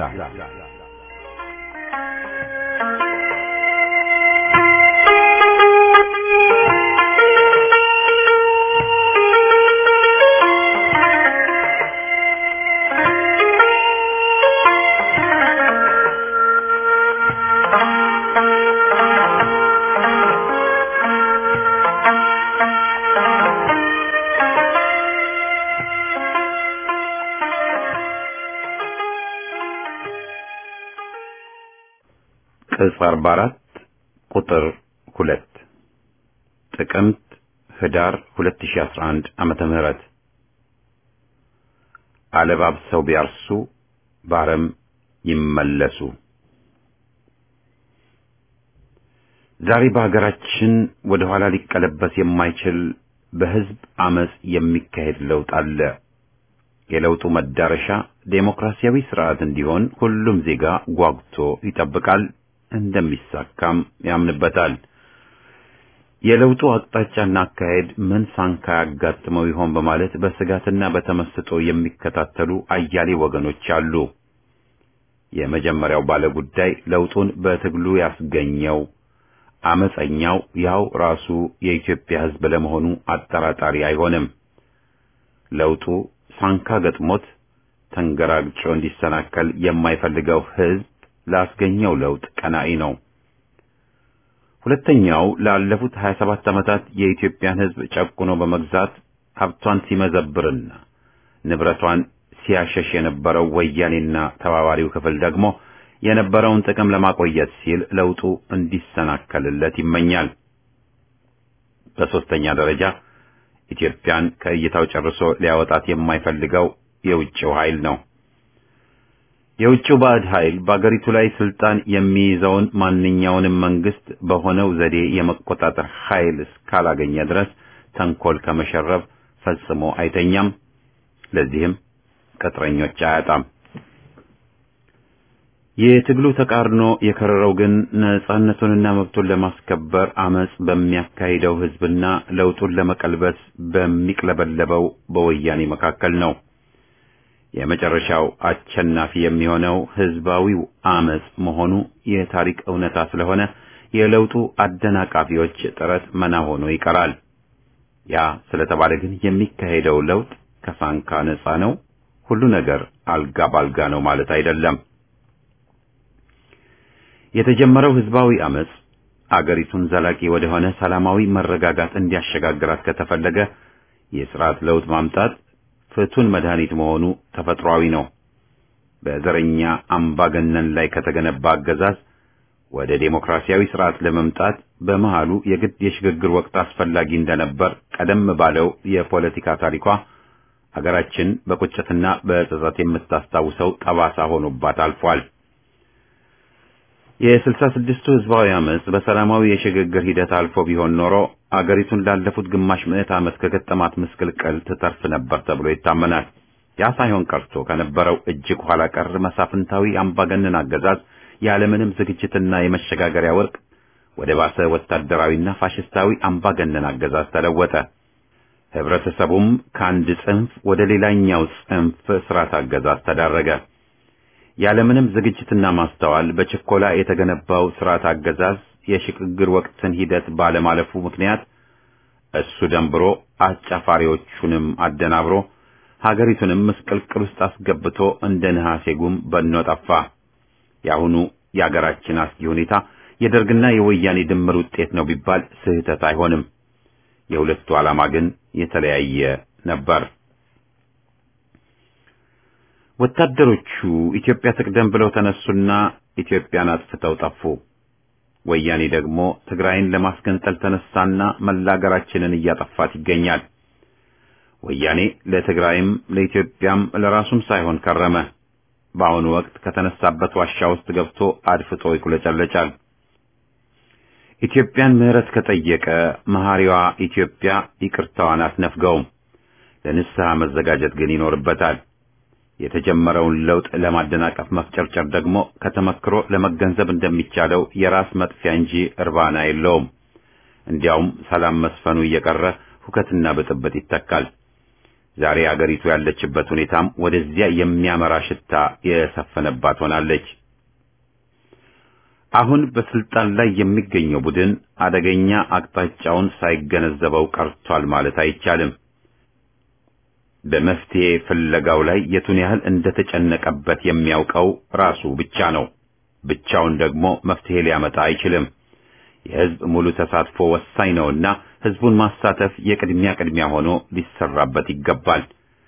ቅጽ አርባ አራት ቁጥር ሁለት ጥቅምት ህዳር ሁለት ሺህ አስራ አንድ ዓመተ ምህረት አለባብሰው ቢያርሱ ባረም ይመለሱ። ዛሬ በሀገራችን ወደ ኋላ ሊቀለበስ የማይችል በህዝብ አመጽ የሚካሄድ ለውጥ አለ። የለውጡ መዳረሻ ዴሞክራሲያዊ ስርዓት እንዲሆን ሁሉም ዜጋ ጓጉቶ ይጠብቃል፣ እንደሚሳካም ያምንበታል። የለውጡ አቅጣጫና አካሄድ ምን ሳንካ ያጋጥመው ይሆን በማለት በስጋትና በተመስጦ የሚከታተሉ አያሌ ወገኖች አሉ። የመጀመሪያው ባለጉዳይ ለውጡን በትግሉ ያስገኘው አመፀኛው ያው ራሱ የኢትዮጵያ ህዝብ ለመሆኑ አጠራጣሪ አይሆንም። ለውጡ ሳንካ ገጥሞት ተንገራግጮ እንዲሰናከል የማይፈልገው ህዝብ ላስገኘው ለውጥ ቀናኢ ነው። ሁለተኛው ላለፉት ሀያ ሰባት ዓመታት የኢትዮጵያን ህዝብ ጨቁኖ በመግዛት ሀብቷን ሲመዘብርና ንብረቷን ሲያሸሽ የነበረው ወያኔና ተባባሪው ክፍል ደግሞ የነበረውን ጥቅም ለማቆየት ሲል ለውጡ እንዲሰናከልለት ይመኛል። በሶስተኛ ደረጃ ኢትዮጵያን ከእይታው ጨርሶ ሊያወጣት የማይፈልገው የውጭው ኃይል ነው። የውጭው ባዕድ ኃይል በአገሪቱ ላይ ስልጣን የሚይዘውን ማንኛውንም መንግስት በሆነው ዘዴ የመቆጣጠር ኃይል እስካላገኘ ድረስ ተንኮል ከመሸረብ ፈጽሞ አይተኛም። ለዚህም ቅጥረኞች አያጣም። የትግሉ ተቃርኖ የከረረው ግን ነጻነቱንና መብቱን ለማስከበር አመጽ በሚያካሂደው ህዝብና ለውጡን ለመቀልበስ በሚቅለበለበው በወያኔ መካከል ነው። የመጨረሻው አሸናፊ የሚሆነው ህዝባዊው አመጽ መሆኑ የታሪክ እውነታ ስለሆነ የለውጡ አደናቃፊዎች ጥረት መና ሆኖ ይቀራል። ያ ስለተባለ ግን የሚካሄደው ለውጥ ከሳንካ ነጻ ነው፣ ሁሉ ነገር አልጋ ባልጋ ነው ማለት አይደለም። የተጀመረው ህዝባዊ አመጽ አገሪቱን ዘላቂ ወደሆነ ሰላማዊ መረጋጋት እንዲያሸጋግራት ከተፈለገ የሥርዓት ለውጥ ማምጣት ፍቱን መድኃኒት መሆኑ ተፈጥሯዊ ነው። በዘረኛ አምባገነን ላይ ከተገነባ አገዛዝ ወደ ዴሞክራሲያዊ ስርዓት ለመምጣት በመሃሉ የግድ የሽግግር ወቅት አስፈላጊ እንደነበር ቀደም ባለው የፖለቲካ ታሪኳ አገራችን በቁጭትና በጸጸት የምታስታውሰው ጠባሳ ሆኖባት አልፏል። የስልሳ ስድስቱ ህዝባዊ አመጽ በሰላማዊ የሽግግር ሂደት አልፎ ቢሆን ኖሮ አገሪቱን ላለፉት ግማሽ ምዕት ዓመት ከገጠማት ምስቅልቅል ትተርፍ ነበር ተብሎ ይታመናል። ያ ሳይሆን ቀርቶ ከነበረው እጅግ ኋላ ቀር መሳፍንታዊ አምባገነን አገዛዝ ያለምንም ዝግጅትና የመሸጋገሪያ ወርቅ ወደ ባሰ ወታደራዊና ፋሽስታዊ አምባገነን አገዛዝ ተለወጠ። ህብረተሰቡም ከአንድ ጽንፍ ወደ ሌላኛው ጽንፍ ስርዓት አገዛዝ ተዳረገ። ያለምንም ዝግጅትና ማስተዋል በችኮላ የተገነባው ስርዓት አገዛዝ የሽግግር ወቅትን ሂደት ባለማለፉ ምክንያት እሱ ደንብሮ አጫፋሪዎቹንም አደናብሮ ሀገሪቱንም ምስቅልቅል ውስጥ አስገብቶ እንደ ነሐሴ ጉም በኖ ጠፋ። ያሁኑ የሀገራችን አስጊ ሁኔታ የደርግና የወያኔ ድምር ውጤት ነው ቢባል ስህተት አይሆንም። የሁለቱ ዓላማ ግን የተለያየ ነበር። ወታደሮቹ ኢትዮጵያ ትቅደም ብለው ተነሱና ኢትዮጵያን አጥፍተው ጠፉ። ወያኔ ደግሞ ትግራይን ለማስገንጠል ተነሳና መላገራችንን እያጠፋት ይገኛል። ወያኔ ለትግራይም ለኢትዮጵያም ለራሱም ሳይሆን ከረመ። በአሁኑ ወቅት ከተነሳበት ዋሻ ውስጥ ገብቶ አድፍጦ ይኩለጨለጫል። ኢትዮጵያን ምህረት ከጠየቀ መሐሪዋ ኢትዮጵያ ይቅርታዋን አትነፍገውም። ለንስሐ መዘጋጀት ግን ይኖርበታል። የተጀመረውን ለውጥ ለማደናቀፍ መፍጨርጨር ደግሞ ከተመክሮ ለመገንዘብ እንደሚቻለው የራስ መጥፊያ እንጂ እርባና የለውም። እንዲያውም ሰላም መስፈኑ እየቀረ ሁከትና ብጥብጥ ይተካል። ዛሬ አገሪቱ ያለችበት ሁኔታም ወደዚያ የሚያመራ ሽታ የሰፈነባት ሆናለች። አሁን በስልጣን ላይ የሚገኘው ቡድን አደገኛ አቅጣጫውን ሳይገነዘበው ቀርቷል ማለት አይቻልም። በመፍትሄ ፍለጋው ላይ የቱን ያህል እንደተጨነቀበት የሚያውቀው ራሱ ብቻ ነው። ብቻውን ደግሞ መፍትሄ ሊያመጣ አይችልም። የሕዝብ ሙሉ ተሳትፎ ወሳኝ ነውና ሕዝቡን ማሳተፍ የቅድሚያ ቅድሚያ ሆኖ ሊሰራበት ይገባል።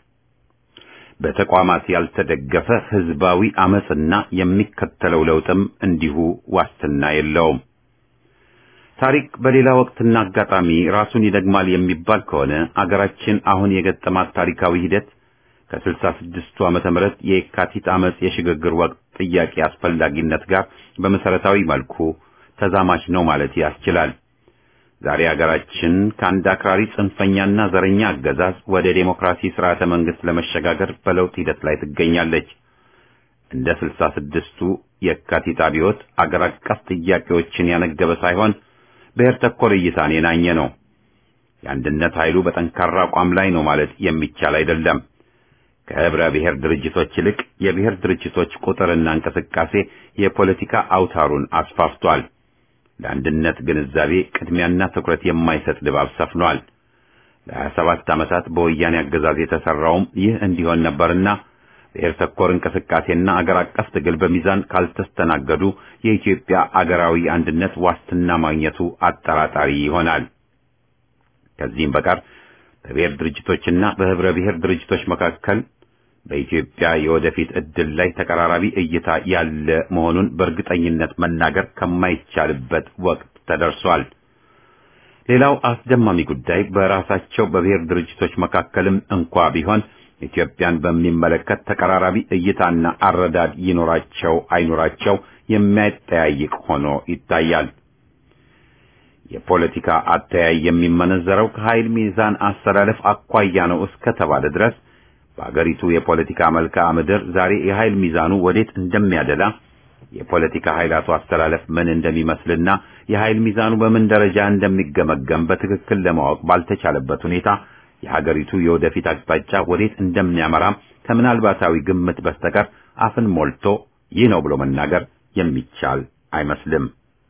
በተቋማት ያልተደገፈ ሕዝባዊ አመጽና የሚከተለው ለውጥም እንዲሁ ዋስትና የለውም። ታሪክ በሌላ ወቅትና አጋጣሚ ራሱን ይደግማል የሚባል ከሆነ አገራችን አሁን የገጠማት ታሪካዊ ሂደት ከስልሳ ስድስቱ ዓመተ ምህረት የካቲት አመጽ የሽግግር ወቅት ጥያቄ አስፈላጊነት ጋር በመሰረታዊ መልኩ ተዛማች ነው ማለት ያስችላል። ዛሬ አገራችን ከአንድ አክራሪ ጽንፈኛና ዘረኛ አገዛዝ ወደ ዴሞክራሲ ስርዓተ መንግስት ለመሸጋገር በለውጥ ሂደት ላይ ትገኛለች። እንደ ስልሳ ስድስቱ የካቲት አብዮት አገር አቀፍ ጥያቄዎችን ያነገበ ሳይሆን ብሔር ተኮር እይታን የናኘ ነው። የአንድነት ኃይሉ በጠንካራ አቋም ላይ ነው ማለት የሚቻል አይደለም። ከህብረ ብሔር ድርጅቶች ይልቅ የብሔር ድርጅቶች ቁጥርና እንቅስቃሴ የፖለቲካ አውታሩን አስፋፍቷል። ለአንድነት ግንዛቤ ቅድሚያና ትኩረት የማይሰጥ ድባብ ሰፍኗል። ለሀያ ሰባት ዓመታት በወያኔ አገዛዝ የተሰራውም ይህ እንዲሆን ነበርና ብሔር ተኮር እንቅስቃሴና አገር አቀፍ ትግል በሚዛን ካልተስተናገዱ የኢትዮጵያ አገራዊ አንድነት ዋስትና ማግኘቱ አጠራጣሪ ይሆናል። ከዚህም በቀር በብሔር ድርጅቶችና በህብረ ብሔር ድርጅቶች መካከል በኢትዮጵያ የወደፊት ዕድል ላይ ተቀራራቢ እይታ ያለ መሆኑን በእርግጠኝነት መናገር ከማይቻልበት ወቅት ተደርሷል። ሌላው አስደማሚ ጉዳይ በራሳቸው በብሔር ድርጅቶች መካከልም እንኳ ቢሆን ኢትዮጵያን በሚመለከት ተቀራራቢ እይታና አረዳድ ይኖራቸው አይኖራቸው የሚያጠያይቅ ሆኖ ይታያል። የፖለቲካ አተያይ የሚመነዘረው ከኃይል ሚዛን አስተላለፍ አኳያ ነው እስከተባለ ድረስ በአገሪቱ የፖለቲካ መልክዓ ምድር ዛሬ የኃይል ሚዛኑ ወዴት እንደሚያደላ የፖለቲካ ኃይላቱ አስተላለፍ ምን እንደሚመስልና የኃይል ሚዛኑ በምን ደረጃ እንደሚገመገም በትክክል ለማወቅ ባልተቻለበት ሁኔታ የሀገሪቱ የወደፊት አቅጣጫ ወዴት እንደሚያመራ ከምናልባታዊ ግምት በስተቀር አፍን ሞልቶ ይህ ነው ብሎ መናገር የሚቻል አይመስልም።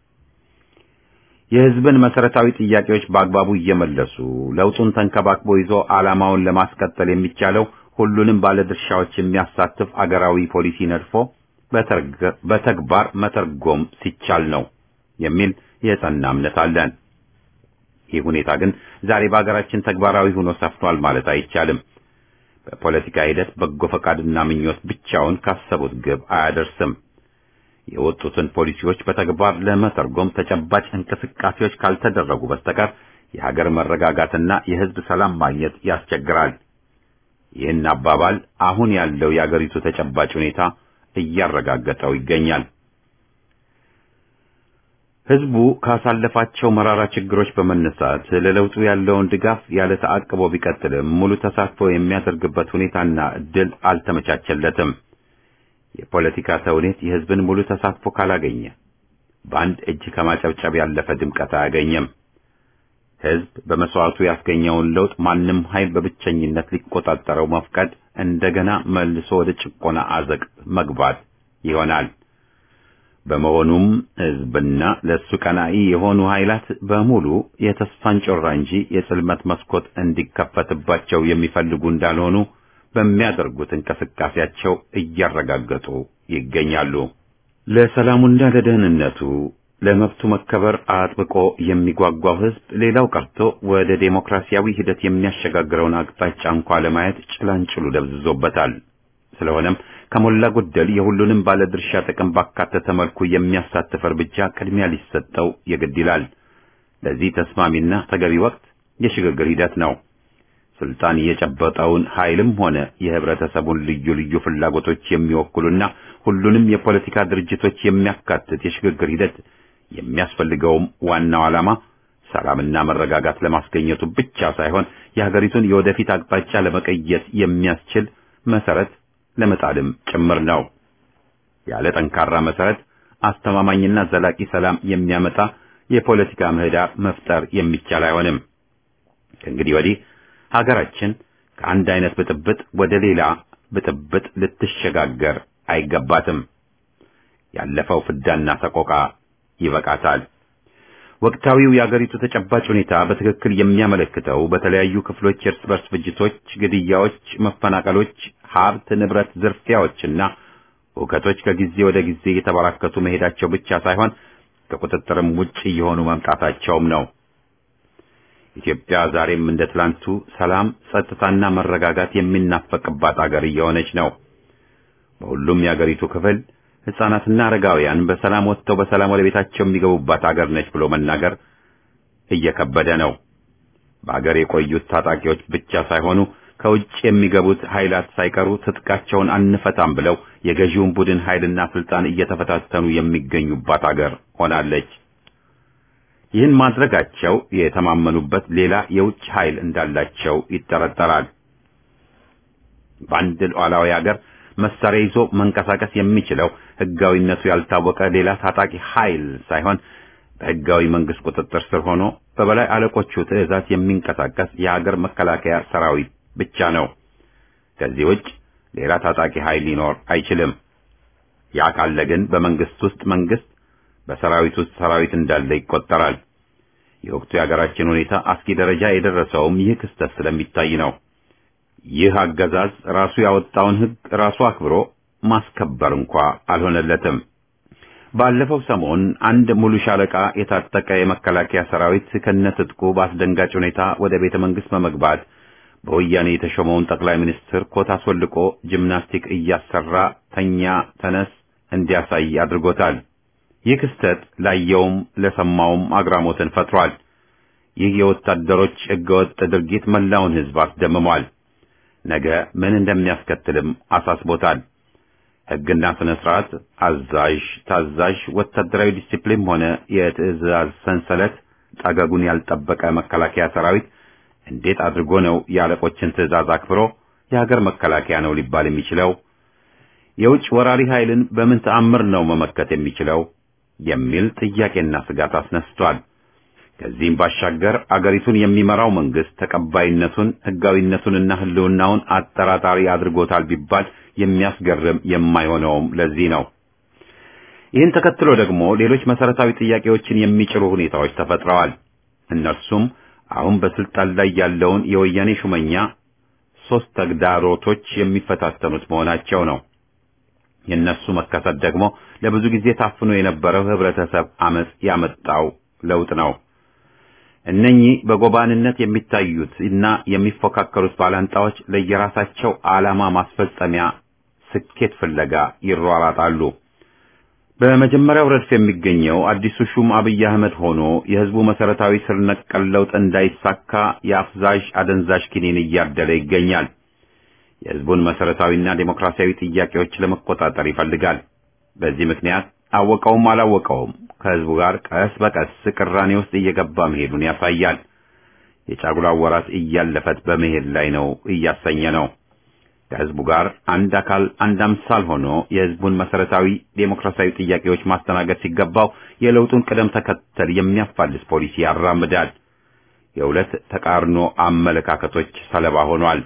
የሕዝብን መሰረታዊ ጥያቄዎች በአግባቡ እየመለሱ ለውጡን ተንከባክቦ ይዞ ዓላማውን ለማስቀጠል የሚቻለው ሁሉንም ባለድርሻዎች የሚያሳትፍ አገራዊ ፖሊሲ ነድፎ በተግባር መተርጎም ሲቻል ነው የሚል የጸና እምነት አለን። ይህ ሁኔታ ግን ዛሬ በአገራችን ተግባራዊ ሆኖ ሰፍኗል ማለት አይቻልም። በፖለቲካ ሂደት በጎ ፈቃድና ምኞት ብቻውን ካሰቡት ግብ አያደርስም። የወጡትን ፖሊሲዎች በተግባር ለመተርጎም ተጨባጭ እንቅስቃሴዎች ካልተደረጉ በስተቀር የሀገር መረጋጋትና የሕዝብ ሰላም ማግኘት ያስቸግራል። ይህን አባባል አሁን ያለው የአገሪቱ ተጨባጭ ሁኔታ እያረጋገጠው ይገኛል። ሕዝቡ ካሳለፋቸው መራራ ችግሮች በመነሳት ለለውጡ ያለውን ድጋፍ ያለ ተአቅቦ ቢቀጥልም ሙሉ ተሳትፎ የሚያደርግበት ሁኔታና እድል አልተመቻቸለትም። የፖለቲካ ተውኔት የሕዝብን ሙሉ ተሳትፎ ካላገኘ በአንድ እጅ ከማጨብጨብ ያለፈ ድምቀት አያገኘም። ሕዝብ በመስዋዕቱ ያስገኘውን ለውጥ ማንም ኃይል በብቸኝነት ሊቆጣጠረው መፍቀድ እንደገና መልሶ ወደ ጭቆና አዘቅት መግባት ይሆናል። በመሆኑም ሕዝብና ለሱ ቀናኢ የሆኑ ኃይላት በሙሉ የተስፋን ጮራ እንጂ የጽልመት መስኮት እንዲከፈትባቸው የሚፈልጉ እንዳልሆኑ በሚያደርጉት እንቅስቃሴያቸው እያረጋገጡ ይገኛሉ። ለሰላሙና ለደህንነቱ ለመብቱ መከበር አጥብቆ የሚጓጓው ሕዝብ ሌላው ቀርቶ ወደ ዴሞክራሲያዊ ሂደት የሚያሸጋግረውን አቅጣጫ እንኳ ለማየት ጭላንጭሉ ደብዝዞበታል። ስለሆነም ከሞላ ጎደል የሁሉንም ባለድርሻ ጥቅም ባካተተ መልኩ የሚያሳትፍ እርምጃ ቅድሚያ ሊሰጠው የግድ ይላል። ለዚህ ተስማሚና ተገቢ ወቅት የሽግግር ሂደት ነው። ስልጣን የጨበጠውን ኃይልም ሆነ የህብረተሰቡን ልዩ ልዩ ፍላጎቶች የሚወክሉና ሁሉንም የፖለቲካ ድርጅቶች የሚያካትት የሽግግር ሂደት የሚያስፈልገውም ዋናው ዓላማ ሰላምና መረጋጋት ለማስገኘቱ ብቻ ሳይሆን የሀገሪቱን የወደፊት አቅጣጫ ለመቀየስ የሚያስችል መሰረት ለመጣልም ጭምር ነው። ያለ ጠንካራ መሰረት አስተማማኝና ዘላቂ ሰላም የሚያመጣ የፖለቲካ ምህዳር መፍጠር የሚቻል አይሆንም። ከእንግዲህ ወዲህ ሀገራችን ከአንድ አይነት ብጥብጥ ወደ ሌላ ብጥብጥ ልትሸጋገር አይገባትም። ያለፈው ፍዳና ሰቆቃ ይበቃታል። ወቅታዊው የአገሪቱ ተጨባጭ ሁኔታ በትክክል የሚያመለክተው በተለያዩ ክፍሎች የእርስ በርስ ፍጅቶች፣ ግድያዎች፣ መፈናቀሎች፣ ሀብት ንብረት ዝርፊያዎችና ሁከቶች ከጊዜ ወደ ጊዜ የተበራከቱ መሄዳቸው ብቻ ሳይሆን ከቁጥጥርም ውጭ የሆኑ መምጣታቸውም ነው። ኢትዮጵያ ዛሬም እንደ ትላንቱ ሰላም፣ ጸጥታና መረጋጋት የሚናፈቅባት አገር እየሆነች ነው። በሁሉም የአገሪቱ ክፍል ሕፃናትና አረጋውያን በሰላም ወጥተው በሰላም ወደ ቤታቸው የሚገቡባት አገር ነች ብሎ መናገር እየከበደ ነው። በአገር የቆዩት ታጣቂዎች ብቻ ሳይሆኑ ከውጭ የሚገቡት ኃይላት ሳይቀሩ ትጥቃቸውን አንፈታም ብለው የገዢውን ቡድን ኃይልና ስልጣን እየተፈታተኑ የሚገኙባት አገር ሆናለች። ይህን ማድረጋቸው የተማመኑበት ሌላ የውጭ ኃይል እንዳላቸው ይጠረጠራል። በአንድ ሉዓላዊ አገር መሳሪያ ይዞ መንቀሳቀስ የሚችለው ሕጋዊነቱ ያልታወቀ ሌላ ታጣቂ ኃይል ሳይሆን በሕጋዊ መንግስት ቁጥጥር ስር ሆኖ በበላይ አለቆቹ ትዕዛዝ የሚንቀሳቀስ የሀገር መከላከያ ሰራዊት ብቻ ነው። ከዚህ ውጭ ሌላ ታጣቂ ኃይል ሊኖር አይችልም። ያ ካለ ግን በመንግስት ውስጥ መንግስት፣ በሰራዊት ውስጥ ሰራዊት እንዳለ ይቆጠራል። የወቅቱ የሀገራችን ሁኔታ አስጊ ደረጃ የደረሰውም ይህ ክስተት ስለሚታይ ነው። ይህ አገዛዝ ራሱ ያወጣውን ሕግ ራሱ አክብሮ ማስከበር እንኳ አልሆነለትም። ባለፈው ሰሞን አንድ ሙሉ ሻለቃ የታጠቀ የመከላከያ ሰራዊት ከነትጥቁ በአስደንጋጭ ሁኔታ ወደ ቤተ መንግስት በመግባት በወያኔ የተሾመውን ጠቅላይ ሚኒስትር ኮት አስወልቆ ጂምናስቲክ እያሰራ ተኛ ተነስ እንዲያሳይ አድርጎታል። ይህ ክስተት ላየውም ለሰማውም አግራሞትን ፈጥሯል። ይህ የወታደሮች ሕገወጥ ድርጊት መላውን ሕዝብ አስደምሟል። ነገ ምን እንደሚያስከትልም አሳስቦታል። ሕግና ስነ ስርዓት፣ አዛዥ ታዛዥ፣ ወታደራዊ ዲሲፕሊን ሆነ የትዕዛዝ ሰንሰለት ጠገጉን ያልጠበቀ መከላከያ ሰራዊት እንዴት አድርጎ ነው የአለቆችን ትዕዛዝ አክብሮ የሀገር መከላከያ ነው ሊባል የሚችለው? የውጭ ወራሪ ኃይልን በምን ተአምር ነው መመከት የሚችለው የሚል ጥያቄና ስጋት አስነስቷል። ከዚህም ባሻገር አገሪቱን የሚመራው መንግስት ተቀባይነቱን፣ ሕጋዊነቱንና ህልውናውን አጠራጣሪ አድርጎታል ቢባል የሚያስገርም የማይሆነውም ለዚህ ነው። ይህን ተከትሎ ደግሞ ሌሎች መሰረታዊ ጥያቄዎችን የሚጭሩ ሁኔታዎች ተፈጥረዋል። እነርሱም አሁን በስልጣን ላይ ያለውን የወያኔ ሹመኛ ሶስት ተግዳሮቶች የሚፈታተኑት መሆናቸው ነው። የነሱ መከሰት ደግሞ ለብዙ ጊዜ ታፍኖ የነበረው ህብረተሰብ አመጽ ያመጣው ለውጥ ነው። እነኚህ በጎባንነት የሚታዩት እና የሚፎካከሩት ባላንጣዎች ለየራሳቸው ዓላማ ማስፈጸሚያ ስኬት ፍለጋ ይሯራጣሉ። በመጀመሪያው ረድፍ የሚገኘው አዲሱ ሹም አብይ አህመድ ሆኖ የህዝቡ መሰረታዊ ስር ነቀል ለውጥ እንዳይሳካ የአፍዛዥ አደንዛዥ ኪኒን እያደለ ይገኛል። የህዝቡን መሰረታዊና ዴሞክራሲያዊ ጥያቄዎች ለመቆጣጠር ይፈልጋል። በዚህ ምክንያት አወቀውም አላወቀውም ከህዝቡ ጋር ቀስ በቀስ ቅራኔ ውስጥ እየገባ መሄዱን ያሳያል። የጫጉላ ወራት እያለፈት በመሄድ ላይ ነው እያሰኘ ነው። ከህዝቡ ጋር አንድ አካል አንድ አምሳል ሆኖ የህዝቡን መሰረታዊ ዴሞክራሲያዊ ጥያቄዎች ማስተናገድ ሲገባው የለውጡን ቅደም ተከተል የሚያፋልስ ፖሊሲ ያራምዳል። የሁለት ተቃርኖ አመለካከቶች ሰለባ ሆኗል።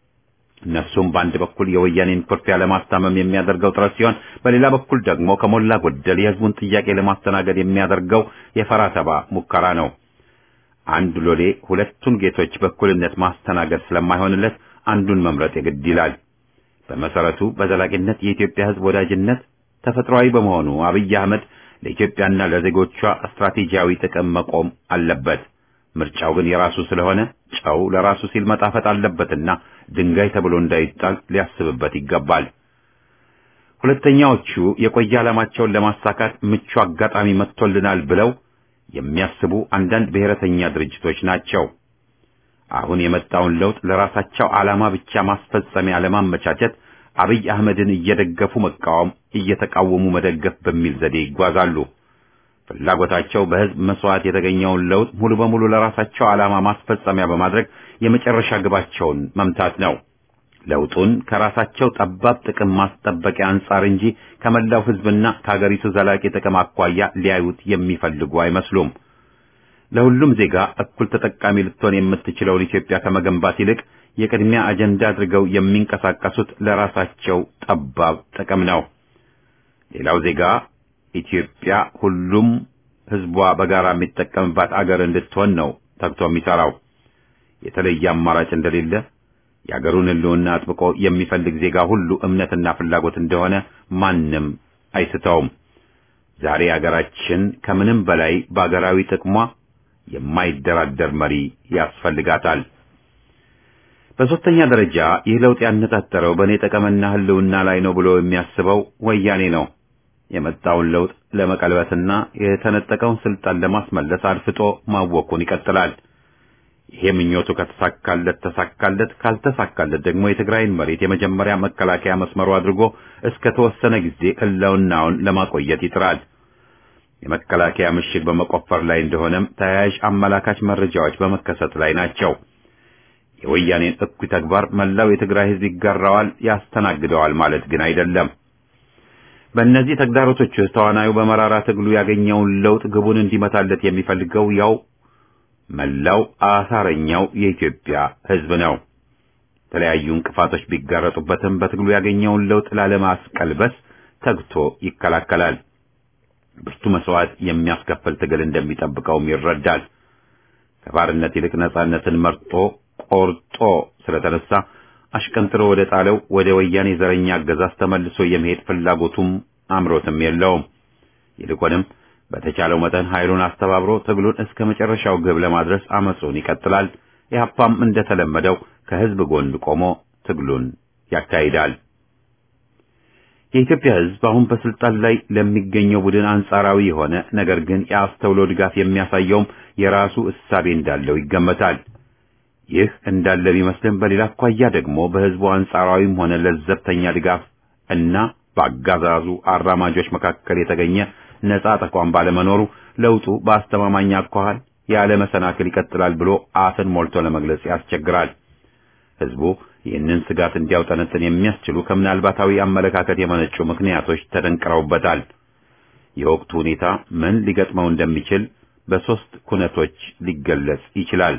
እነሱም በአንድ በኩል የወያኔን ኩርፊያ ለማስታመም የሚያደርገው ጥረት ሲሆን፣ በሌላ በኩል ደግሞ ከሞላ ጎደል የህዝቡን ጥያቄ ለማስተናገድ የሚያደርገው የፈራተባ ሙከራ ነው። አንድ ሎሌ ሁለቱን ጌቶች በኩልነት ማስተናገድ ስለማይሆንለት አንዱን መምረጥ የግድ ይላል። በመሰረቱ በዘላቂነት የኢትዮጵያ ህዝብ ወዳጅነት ተፈጥሯዊ በመሆኑ አብይ አህመድ ለኢትዮጵያና ለዜጎቿ ስትራቴጂያዊ ጥቅም መቆም አለበት። ምርጫው ግን የራሱ ስለሆነ ጨው ለራሱ ሲል መጣፈጥ አለበትና ድንጋይ ተብሎ እንዳይጣል ሊያስብበት ይገባል። ሁለተኛዎቹ የቆየ ዓላማቸውን ለማሳካት ምቹ አጋጣሚ መጥቶልናል ብለው የሚያስቡ አንዳንድ ብሔረተኛ ድርጅቶች ናቸው። አሁን የመጣውን ለውጥ ለራሳቸው ዓላማ ብቻ ማስፈጸሚያ ለማመቻቸት አብይ አህመድን እየደገፉ መቃወም፣ እየተቃወሙ መደገፍ በሚል ዘዴ ይጓዛሉ። ፍላጎታቸው በህዝብ መስዋዕት የተገኘውን ለውጥ ሙሉ በሙሉ ለራሳቸው ዓላማ ማስፈጸሚያ በማድረግ የመጨረሻ ግባቸውን መምታት ነው። ለውጡን ከራሳቸው ጠባብ ጥቅም ማስጠበቂያ አንጻር እንጂ ከመላው ሕዝብና ከሀገሪቱ ዘላቂ ጥቅም አኳያ ሊያዩት የሚፈልጉ አይመስሉም። ለሁሉም ዜጋ እኩል ተጠቃሚ ልትሆን የምትችለውን ኢትዮጵያ ከመገንባት ይልቅ የቅድሚያ አጀንዳ አድርገው የሚንቀሳቀሱት ለራሳቸው ጠባብ ጥቅም ነው። ሌላው ዜጋ ኢትዮጵያ ሁሉም ሕዝቧ በጋራ የሚጠቀምባት አገር እንድትሆን ነው ተግቶ የሚሰራው። የተለየ አማራጭ እንደሌለ የአገሩን ሕልውና አጥብቆ የሚፈልግ ዜጋ ሁሉ እምነትና ፍላጎት እንደሆነ ማንም አይስተውም። ዛሬ አገራችን ከምንም በላይ በአገራዊ ጥቅሟ የማይደራደር መሪ ያስፈልጋታል። በሶስተኛ ደረጃ ይህ ለውጥ ያነጣጠረው በእኔ ጠቀምና ሕልውና ላይ ነው ብሎ የሚያስበው ወያኔ ነው። የመጣውን ለውጥ ለመቀልበስና የተነጠቀውን ስልጣን ለማስመለስ አድፍጦ ማወቁን ይቀጥላል። ይሄ ምኞቱ ከተሳካለት ተሳካለት፣ ካልተሳካለት ደግሞ የትግራይን መሬት የመጀመሪያ መከላከያ መስመሩ አድርጎ እስከ ተወሰነ ጊዜ ሕልውናውን ለማቆየት ይጥራል። የመከላከያ ምሽግ በመቆፈር ላይ እንደሆነም ተያያዥ አመላካች መረጃዎች በመከሰት ላይ ናቸው። የወያኔን እኩይ ተግባር መላው የትግራይ ሕዝብ ይጋራዋል፣ ያስተናግደዋል ማለት ግን አይደለም። በእነዚህ ተግዳሮቶች ውስጥ ተዋናዩ በመራራ ትግሉ ያገኘውን ለውጥ ግቡን እንዲመታለት የሚፈልገው ያው መላው አሳረኛው የኢትዮጵያ ሕዝብ ነው። የተለያዩ እንቅፋቶች ቢጋረጡበትም በትግሉ ያገኘውን ለውጥ ላለማስቀልበስ ተግቶ ይከላከላል። ብርቱ መስዋዕት የሚያስከፍል ትግል እንደሚጠብቀውም ይረዳል። ከባርነት ይልቅ ነጻነትን መርጦ ቆርጦ ስለተነሳ አሽቀንጥሮ ወደ ጣለው ወደ ወያኔ ዘረኛ አገዛዝ ተመልሶ የመሄድ ፍላጎቱም አምሮትም የለውም። ይልቁንም በተቻለው መጠን ኃይሉን አስተባብሮ ትግሉን እስከ መጨረሻው ግብ ለማድረስ አመጹን ይቀጥላል። ኢህአፓም እንደተለመደው ከህዝብ ጎን ቆሞ ትግሉን ያካሂዳል። የኢትዮጵያ ህዝብ አሁን በስልጣን ላይ ለሚገኘው ቡድን አንጻራዊ የሆነ ነገር ግን የአስተውሎ ድጋፍ የሚያሳየውም የራሱ እሳቤ እንዳለው ይገመታል። ይህ እንዳለ ቢመስልም በሌላ አኳያ ደግሞ በህዝቡ አንጻራዊም ሆነ ለዘብተኛ ድጋፍ እና በአጋዛዙ አራማጆች መካከል የተገኘ ነጻ ተቋም ባለመኖሩ ለውጡ በአስተማማኝ አኳኋን ያለ መሰናክል ይቀጥላል ብሎ አፍን ሞልቶ ለመግለጽ ያስቸግራል። ህዝቡ ይህንን ስጋት እንዲያውጠነጥን የሚያስችሉ ከምናልባታዊ አመለካከት የመነጩ ምክንያቶች ተደንቅረውበታል። የወቅቱ ሁኔታ ምን ሊገጥመው እንደሚችል በሶስት ኩነቶች ሊገለጽ ይችላል።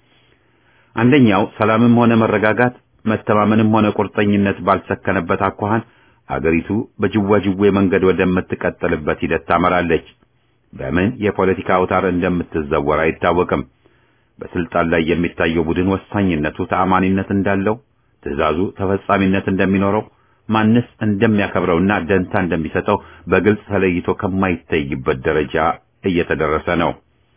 አንደኛው ሰላምም ሆነ መረጋጋት፣ መተማመንም ሆነ ቁርጠኝነት ባልሰከነበት አኳኋን አገሪቱ በጅዋጅዌ መንገድ ወደምትቀጥልበት ሂደት ታመራለች። በምን የፖለቲካ አውታር እንደምትዘወር አይታወቅም። በስልጣን ላይ የሚታየው ቡድን ወሳኝነቱ ተአማኒነት እንዳለው፣ ትዕዛዙ ተፈጻሚነት እንደሚኖረው፣ ማንስ እንደሚያከብረውና ደንታ እንደሚሰጠው በግልጽ ተለይቶ ከማይታይበት ደረጃ እየተደረሰ ነው።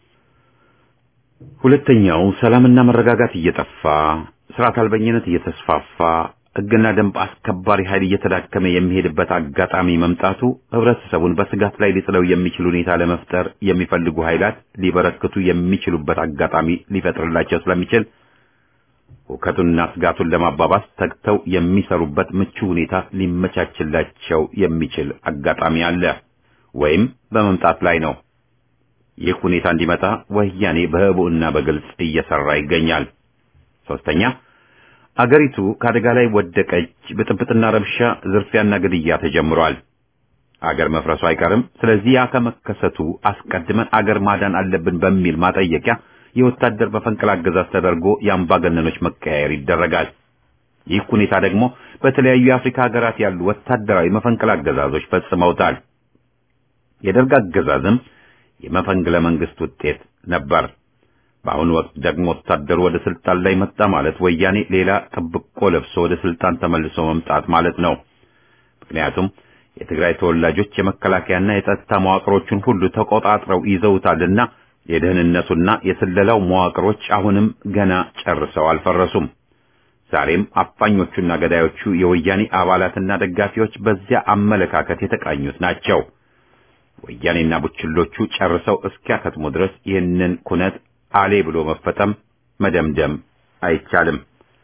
ሁለተኛው ሰላምና መረጋጋት እየጠፋ ስርዓት አልበኝነት እየተስፋፋ ሕግና ደንብ አስከባሪ ኃይል እየተዳከመ የሚሄድበት አጋጣሚ መምጣቱ ህብረተሰቡን በስጋት ላይ ሊጥለው የሚችል ሁኔታ ለመፍጠር የሚፈልጉ ኃይላት ሊበረክቱ የሚችሉበት አጋጣሚ ሊፈጥርላቸው ስለሚችል ሁከቱንና ስጋቱን ለማባባስ ተግተው የሚሰሩበት ምቹ ሁኔታ ሊመቻችላቸው የሚችል አጋጣሚ አለ ወይም በመምጣት ላይ ነው። ይህ ሁኔታ እንዲመጣ ወያኔ በህቡዕና በግልጽ እየሰራ ይገኛል። ሶስተኛ አገሪቱ ከአደጋ ላይ ወደቀች። ብጥብጥና ረብሻ፣ ዝርፊያና ግድያ ተጀምሯል። አገር መፍረሱ አይቀርም። ስለዚህ ያ ከመከሰቱ አስቀድመን አገር ማዳን አለብን በሚል ማጠየቂያ የወታደር መፈንቅለ አገዛዝ ተደርጎ የአምባገነኖች መቀያየር ይደረጋል። ይህ ሁኔታ ደግሞ በተለያዩ የአፍሪካ ሀገራት ያሉ ወታደራዊ መፈንቅለ አገዛዞች ፈጽመውታል። የደርግ አገዛዝም የመፈንቅለ መንግስት ውጤት ነበር። በአሁኑ ወቅት ደግሞ ወታደሩ ወደ ስልጣን ላይ መጣ ማለት ወያኔ ሌላ ጥብቆ ለብሶ ወደ ስልጣን ተመልሶ መምጣት ማለት ነው። ምክንያቱም የትግራይ ተወላጆች የመከላከያና የጸጥታ መዋቅሮቹን ሁሉ ተቆጣጥረው ይዘውታልና የደህንነቱና የስለላው መዋቅሮች አሁንም ገና ጨርሰው አልፈረሱም። ዛሬም አፋኞቹና ገዳዮቹ የወያኔ አባላትና ደጋፊዎች በዚያ አመለካከት የተቃኙት ናቸው። ወያኔና ቡችሎቹ ጨርሰው እስኪያከትሙ ድረስ ይህንን ኩነት አሌ ብሎ መፈጠም መደምደም አይቻልም።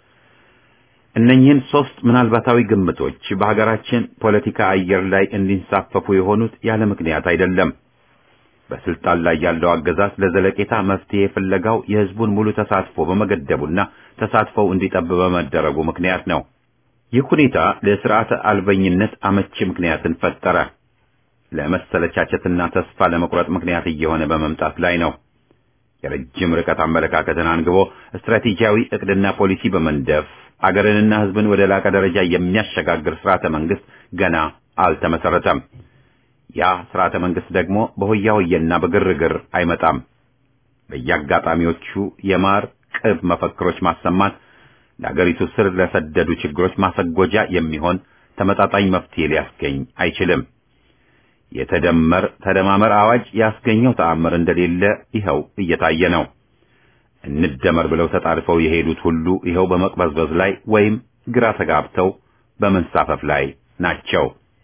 እነኚህን ሶስት ምናልባታዊ ግምቶች በሀገራችን ፖለቲካ አየር ላይ እንዲንሳፈፉ የሆኑት ያለ ምክንያት አይደለም። በስልጣን ላይ ያለው አገዛዝ ለዘለቄታ መፍትሄ ፍለጋው የህዝቡን ሙሉ ተሳትፎ በመገደቡና ተሳትፎው እንዲጠብ በመደረጉ ምክንያት ነው። ይህ ሁኔታ ለስርዓተ አልበኝነት አመቺ ምክንያትን ፈጠረ። ለመሰለቻቸትና ተስፋ ለመቁረጥ ምክንያት እየሆነ በመምጣት ላይ ነው። የረጅም ርቀት አመለካከትን አንግቦ ስትራቴጂያዊ እቅድና ፖሊሲ በመንደፍ አገርንና ሕዝብን ወደ ላቀ ደረጃ የሚያሸጋግር ስርዓተ መንግስት ገና አልተመሰረተም። ያ ስርዓተ መንግስት ደግሞ በሆያሆየና በግርግር አይመጣም። በየአጋጣሚዎቹ የማር ቅብ መፈክሮች ማሰማት ለአገሪቱ ስር ለሰደዱ ችግሮች ማሰጎጃ የሚሆን ተመጣጣኝ መፍትሄ ሊያስገኝ አይችልም። የተደመር ተደማመር አዋጅ ያስገኘው ተአምር እንደሌለ ይኸው እየታየ ነው። እንደመር ብለው ተጣርፈው የሄዱት ሁሉ ይኸው በመቅበዝበዝ ላይ ወይም ግራ ተጋብተው በመንሳፈፍ ላይ ናቸው።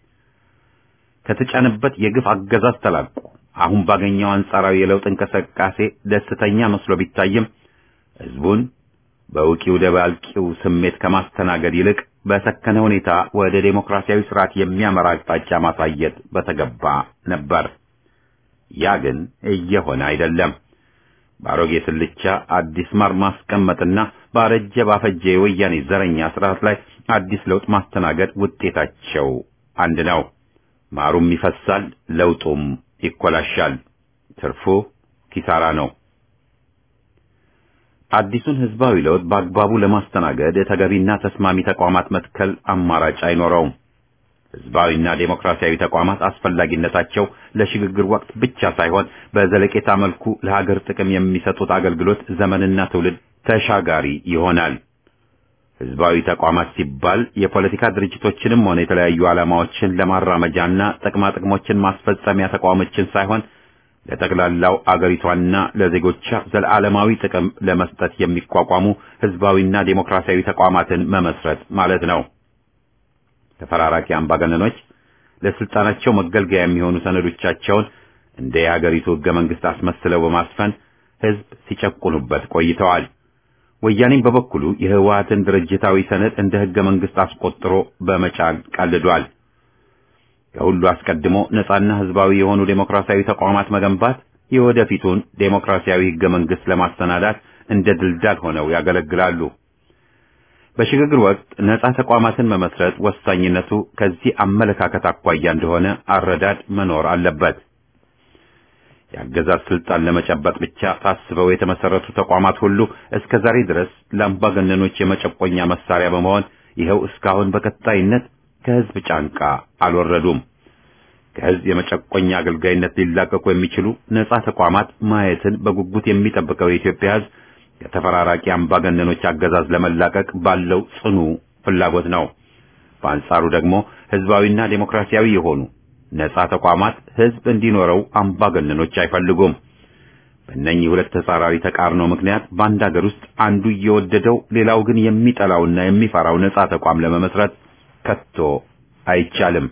ከተጫነበት የግፍ አገዛዝ ተላቆ አሁን ባገኘው አንጻራዊ የለውጥ እንቅስቃሴ ደስተኛ መስሎ ቢታይም ህዝቡን በውቂው ደባልቂው ስሜት ከማስተናገድ ይልቅ በሰከነ ሁኔታ ወደ ዴሞክራሲያዊ ስርዓት የሚያመራ አቅጣጫ ማሳየት በተገባ ነበር። ያ ግን እየሆነ አይደለም። ባሮጌ ስልቻ አዲስ ማር ማስቀመጥና ባረጀ ባፈጀ የወያኔ ዘረኛ ስርዓት ላይ አዲስ ለውጥ ማስተናገድ ውጤታቸው አንድ ነው። ማሩም ይፈሳል፣ ለውጡም ይኮላሻል። ትርፉ ኪሳራ ነው። አዲሱን ህዝባዊ ለውጥ በአግባቡ ለማስተናገድ ተገቢና ተስማሚ ተቋማት መትከል አማራጭ አይኖረውም። ህዝባዊና ዴሞክራሲያዊ ተቋማት አስፈላጊነታቸው ለሽግግር ወቅት ብቻ ሳይሆን በዘለቄታ መልኩ ለሀገር ጥቅም የሚሰጡት አገልግሎት ዘመንና ትውልድ ተሻጋሪ ይሆናል። ህዝባዊ ተቋማት ሲባል የፖለቲካ ድርጅቶችንም ሆነ የተለያዩ ዓላማዎችን ለማራመጃና ጥቅማ ጥቅሞችን ማስፈጸሚያ ተቋሞችን ሳይሆን ለጠቅላላው አገሪቷና ለዜጎቿ ዘላለማዊ ጥቅም ለመስጠት የሚቋቋሙ ህዝባዊና ዴሞክራሲያዊ ተቋማትን መመስረት ማለት ነው። ተፈራራቂ አምባገነኖች ለስልጣናቸው መገልገያ የሚሆኑ ሰነዶቻቸውን እንደ የሀገሪቱ ህገ መንግስት አስመስለው በማስፈን ህዝብ ሲጨቁኑበት ቆይተዋል። ወያኔም በበኩሉ የህወሓትን ድርጅታዊ ሰነድ እንደ ህገ መንግስት አስቆጥሮ በመጫን ቀልዷል። ከሁሉ አስቀድሞ ነጻና ህዝባዊ የሆኑ ዴሞክራሲያዊ ተቋማት መገንባት የወደፊቱን ዴሞክራሲያዊ ህገ መንግስት ለማስተናዳት እንደ ድልዳል ሆነው ያገለግላሉ። በሽግግር ወቅት ነጻ ተቋማትን መመስረት ወሳኝነቱ ከዚህ አመለካከት አኳያ እንደሆነ አረዳድ መኖር አለበት። የአገዛዝ ስልጣን ለመጨበጥ ብቻ ታስበው የተመሰረቱ ተቋማት ሁሉ እስከ ዛሬ ድረስ ለአምባገነኖች የመጨቆኛ መሳሪያ በመሆን ይኸው እስካሁን በቀጣይነት ከህዝብ ጫንቃ አልወረዱም። ከህዝብ የመጨቆኛ አገልጋይነት ሊላቀቁ የሚችሉ ነጻ ተቋማት ማየትን በጉጉት የሚጠብቀው የኢትዮጵያ ህዝብ ከተፈራራቂ አምባገነኖች አገዛዝ ለመላቀቅ ባለው ጽኑ ፍላጎት ነው። በአንጻሩ ደግሞ ህዝባዊና ዴሞክራሲያዊ የሆኑ ነጻ ተቋማት ህዝብ እንዲኖረው አምባገነኖች አይፈልጉም። በእነኚህ ሁለት ተጻራሪ ተቃርኖ ምክንያት በአንድ ሀገር ውስጥ አንዱ እየወደደው ሌላው ግን የሚጠላውና የሚፈራው ነጻ ተቋም ለመመስረት ከቶ አይቻልም።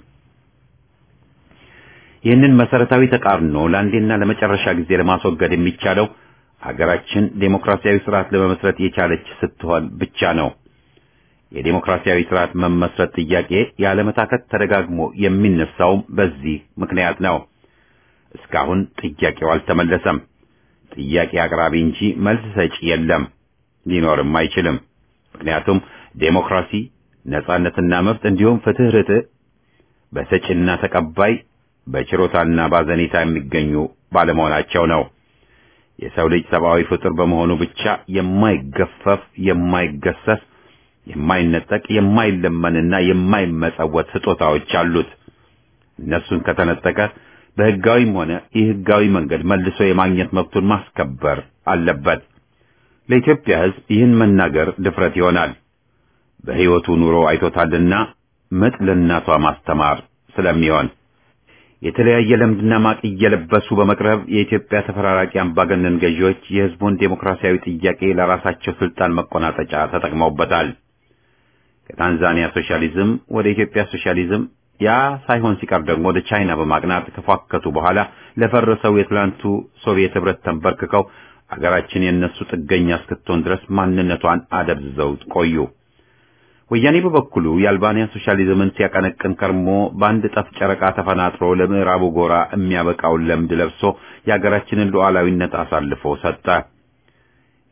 ይህንን መሰረታዊ ተቃርኖ ለአንዴና ለመጨረሻ ጊዜ ለማስወገድ የሚቻለው ሀገራችን ዴሞክራሲያዊ ስርዓት ለመመስረት የቻለች ስትሆን ብቻ ነው። የዴሞክራሲያዊ ስርዓት መመስረት ጥያቄ ያለመታከት ተደጋግሞ የሚነሳውም በዚህ ምክንያት ነው። እስካሁን ጥያቄው አልተመለሰም። ጥያቄ አቅራቢ እንጂ መልስ ሰጪ የለም፣ ሊኖርም አይችልም። ምክንያቱም ዴሞክራሲ ነጻነትና መብት እንዲሁም ፍትህ ርትዕ በሰጪና ተቀባይ በችሮታና ባዘኔታ የሚገኙ ባለመሆናቸው ነው። የሰው ልጅ ሰብአዊ ፍጡር በመሆኑ ብቻ የማይገፈፍ የማይገሰስ የማይነጠቅ የማይለመንና የማይመጸወት ስጦታዎች አሉት። እነሱን ከተነጠቀ በህጋዊም ሆነ የህጋዊ መንገድ መልሶ የማግኘት መብቱን ማስከበር አለበት። ለኢትዮጵያ ህዝብ ይህን መናገር ድፍረት ይሆናል። በህይወቱ ኑሮ አይቶታልና ምጥ ለእናቷ ማስተማር ስለሚሆን የተለያየ ለምድና ማቅ እየለበሱ በመቅረብ የኢትዮጵያ ተፈራራቂ አምባገነን ገዢዎች የህዝቡን ዴሞክራሲያዊ ጥያቄ ለራሳቸው ስልጣን መቆናጠጫ ተጠቅመውበታል። ከታንዛኒያ ሶሻሊዝም ወደ ኢትዮጵያ ሶሻሊዝም፣ ያ ሳይሆን ሲቀር ደግሞ ወደ ቻይና በማቅናት ከፏከቱ በኋላ ለፈረሰው የትላንቱ ሶቪየት ህብረት ተንበርክከው አገራችን የነሱ ጥገኛ እስክትሆን ድረስ ማንነቷን አደብዝዘው ቆዩ። ወያኔ በበኩሉ የአልባንያ ሶሻሊዝምን ሲያቀነቅን ከርሞ በአንድ ጠፍ ጨረቃ ተፈናጥሮ ለምዕራቡ ጎራ የሚያበቃውን ለምድ ለብሶ የሀገራችንን ሉዓላዊነት አሳልፎ ሰጠ።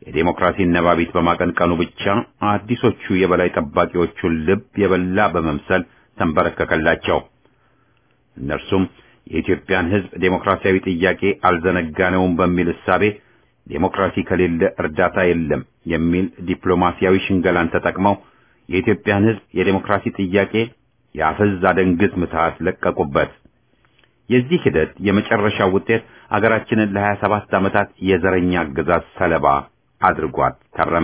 የዴሞክራሲን ነባቢት በማቀንቀኑ ብቻ አዲሶቹ የበላይ ጠባቂዎቹን ልብ የበላ በመምሰል ተንበረከከላቸው። እነርሱም የኢትዮጵያን ሕዝብ ዴሞክራሲያዊ ጥያቄ አልዘነጋነውም በሚል እሳቤ ዴሞክራሲ ከሌለ እርዳታ የለም የሚል ዲፕሎማሲያዊ ሽንገላን ተጠቅመው የኢትዮጵያን ሕዝብ የዴሞክራሲ ጥያቄ ያፈዝ አደንግዝ ምትሃት ለቀቁበት። የዚህ ሂደት የመጨረሻው ውጤት አገራችንን ለሀያ ሰባት ዓመታት የዘረኛ አገዛዝ ሰለባ አድርጓት ከረመ።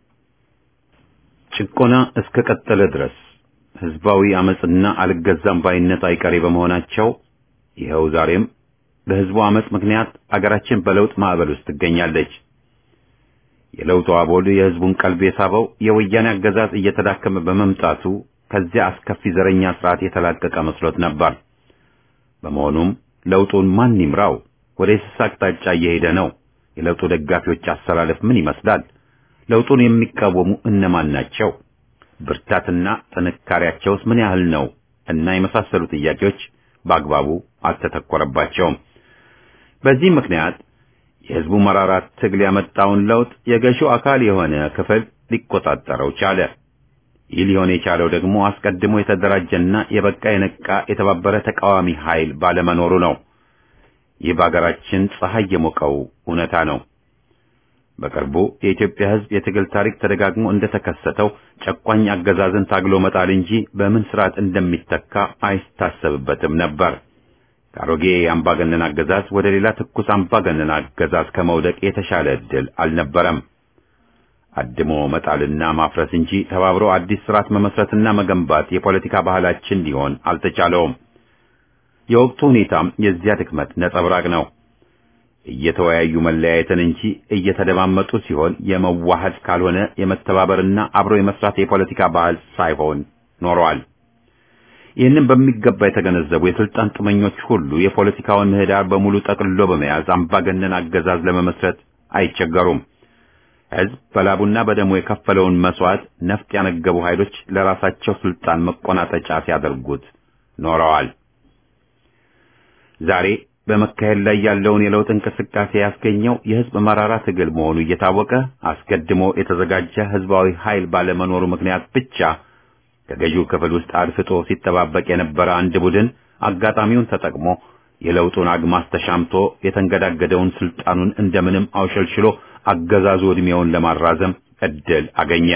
ጭቆና እስከ ቀጠለ ድረስ ህዝባዊ አመጽና አልገዛም ባይነት አይቀሬ በመሆናቸው ይኸው ዛሬም በህዝቡ አመጽ ምክንያት አገራችን በለውጥ ማዕበል ውስጥ ትገኛለች። የለውጡ አቦል የህዝቡን ቀልብ የሳበው የወያኔ አገዛዝ እየተዳከመ በመምጣቱ ከዚያ አስከፊ ዘረኛ ስርዓት የተላቀቀ መስሎት ነበር። በመሆኑም ለውጡን ማን ይምራው? ወደ የስስ አቅጣጫ እየሄደ ነው? የለውጡ ደጋፊዎች አሰላለፍ ምን ይመስላል? ለውጡን የሚቃወሙ እነማን ናቸው? ብርታትና ጥንካሬያቸውስ ምን ያህል ነው? እና የመሳሰሉ ጥያቄዎች በአግባቡ አልተተኮረባቸውም። በዚህ ምክንያት የህዝቡ መራራት ትግል ያመጣውን ለውጥ የገዢው አካል የሆነ ክፍል ሊቆጣጠረው ቻለ። ይህ ሊሆን የቻለው ደግሞ አስቀድሞ የተደራጀና የበቃ የነቃ የተባበረ ተቃዋሚ ኃይል ባለመኖሩ ነው። ይህ በአገራችን ፀሐይ የሞቀው እውነታ ነው። በቅርቡ የኢትዮጵያ ህዝብ የትግል ታሪክ ተደጋግሞ እንደተከሰተው ጨቋኝ አገዛዝን ታግሎ መጣል እንጂ በምን ስርዓት እንደሚተካ አይታሰብበትም ነበር። ከአሮጌ አምባገነን አገዛዝ ወደ ሌላ ትኩስ አምባገነን አገዛዝ ከመውደቅ የተሻለ ዕድል አልነበረም። አድሞ መጣልና ማፍረስ እንጂ ተባብሮ አዲስ ስርዓት መመስረትና መገንባት የፖለቲካ ባህላችን ሊሆን አልተቻለውም። የወቅቱ ሁኔታም የዚያ ድክመት ነጸብራቅ ነው። እየተወያዩ መለያየትን እንጂ እየተደማመጡ ሲሆን የመዋሃድ ካልሆነ የመተባበርና አብሮ የመስራት የፖለቲካ ባህል ሳይሆን ኖሯል። ይህንን በሚገባ የተገነዘቡ የስልጣን ጥመኞች ሁሉ የፖለቲካውን ምህዳር በሙሉ ጠቅልሎ በመያዝ አምባገነን አገዛዝ ለመመስረት አይቸገሩም። ህዝብ በላቡና በደሙ የከፈለውን መስዋዕት ነፍጥ ያነገቡ ኃይሎች ለራሳቸው ስልጣን መቆናጠጫ ሲያደርጉት ኖረዋል። ዛሬ በመካሄድ ላይ ያለውን የለውጥ እንቅስቃሴ ያስገኘው የህዝብ መራራ ትግል መሆኑ እየታወቀ አስቀድሞ የተዘጋጀ ህዝባዊ ኃይል ባለመኖሩ ምክንያት ብቻ ከገዢው ክፍል ውስጥ አድፍጦ ሲተባበቅ የነበረ አንድ ቡድን አጋጣሚውን ተጠቅሞ የለውጡን አግማስ ተሻምቶ የተንገዳገደውን ስልጣኑን እንደምንም አውሸልሽሎ አገዛዙ ዕድሜውን ለማራዘም እድል አገኘ።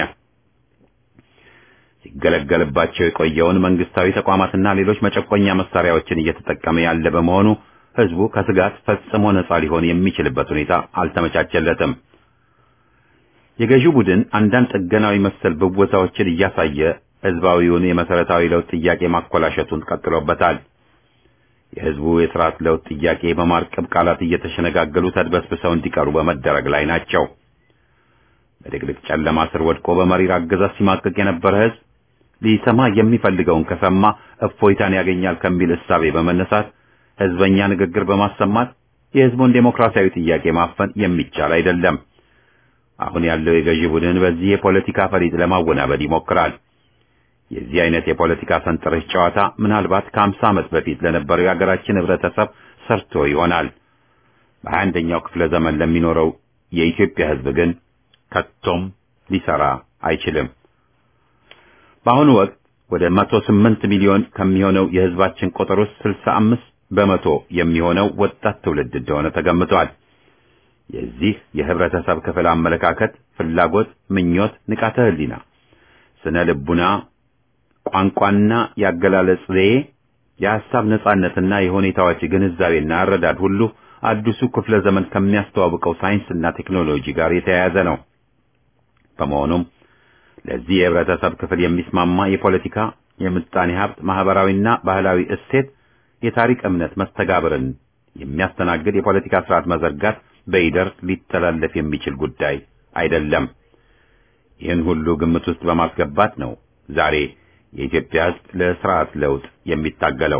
ሲገለገልባቸው የቆየውን መንግስታዊ ተቋማትና ሌሎች መጨቆኛ መሳሪያዎችን እየተጠቀመ ያለ በመሆኑ ህዝቡ ከስጋት ፈጽሞ ነጻ ሊሆን የሚችልበት ሁኔታ አልተመቻቸለትም። የገዢው ቡድን አንዳንድ ጥገናዊ መሰል ብወዛዎችን እያሳየ ህዝባዊውን የመሰረታዊ ለውጥ ጥያቄ ማኮላሸቱን ቀጥሎበታል። የህዝቡ የሥርዓት ለውጥ ጥያቄ በማርቀብ ቃላት እየተሸነጋገሉ ተድበስብሰው እንዲቀሩ በመደረግ ላይ ናቸው። በድቅድቅ ጨለማ ስር ወድቆ በመሪር አገዛዝ ሲማቀቅ የነበረ ህዝብ ሊሰማ የሚፈልገውን ከሰማ እፎይታን ያገኛል ከሚል እሳቤ በመነሳት ህዝበኛ ንግግር በማሰማት የህዝቡን ዴሞክራሲያዊ ጥያቄ ማፈን የሚቻል አይደለም። አሁን ያለው የገዢ ቡድን በዚህ የፖለቲካ ፈሊጥ ለማወናበድ ይሞክራል። የዚህ አይነት የፖለቲካ ሰንጠረዥ ጨዋታ ምናልባት ከአምሳ ዓመት በፊት ለነበረው የሀገራችን ህብረተሰብ ሰርቶ ይሆናል። በሃያ አንደኛው ክፍለ ዘመን ለሚኖረው የኢትዮጵያ ህዝብ ግን ከቶም ሊሰራ አይችልም። በአሁኑ ወቅት ወደ መቶ ስምንት ሚሊዮን ከሚሆነው የህዝባችን ቁጥር ውስጥ ስልሳ አምስት በመቶ የሚሆነው ወጣት ትውልድ እንደሆነ ተገምቷል። የዚህ የህብረተሰብ ክፍል አመለካከት፣ ፍላጎት፣ ምኞት፣ ንቃተ ህሊና፣ ስነ ልቡና፣ ቋንቋና ያገላለጽ ዘዬ፣ የሐሳብ ነጻነትና የሁኔታዎች ግንዛቤና አረዳድ ሁሉ አዲሱ ክፍለ ዘመን ከሚያስተዋውቀው ሳይንስና ቴክኖሎጂ ጋር የተያያዘ ነው። በመሆኑም ለዚህ የህብረተሰብ ክፍል የሚስማማ የፖለቲካ፣ የምጣኔ ሀብት፣ ማህበራዊና ባህላዊ እሴት፣ የታሪክ እምነት መስተጋብርን የሚያስተናግድ የፖለቲካ ስርዓት መዘርጋት በይደር ሊተላለፍ የሚችል ጉዳይ አይደለም። ይህን ሁሉ ግምት ውስጥ በማስገባት ነው ዛሬ የኢትዮጵያ ህዝብ ለስርዓት ለውጥ የሚታገለው።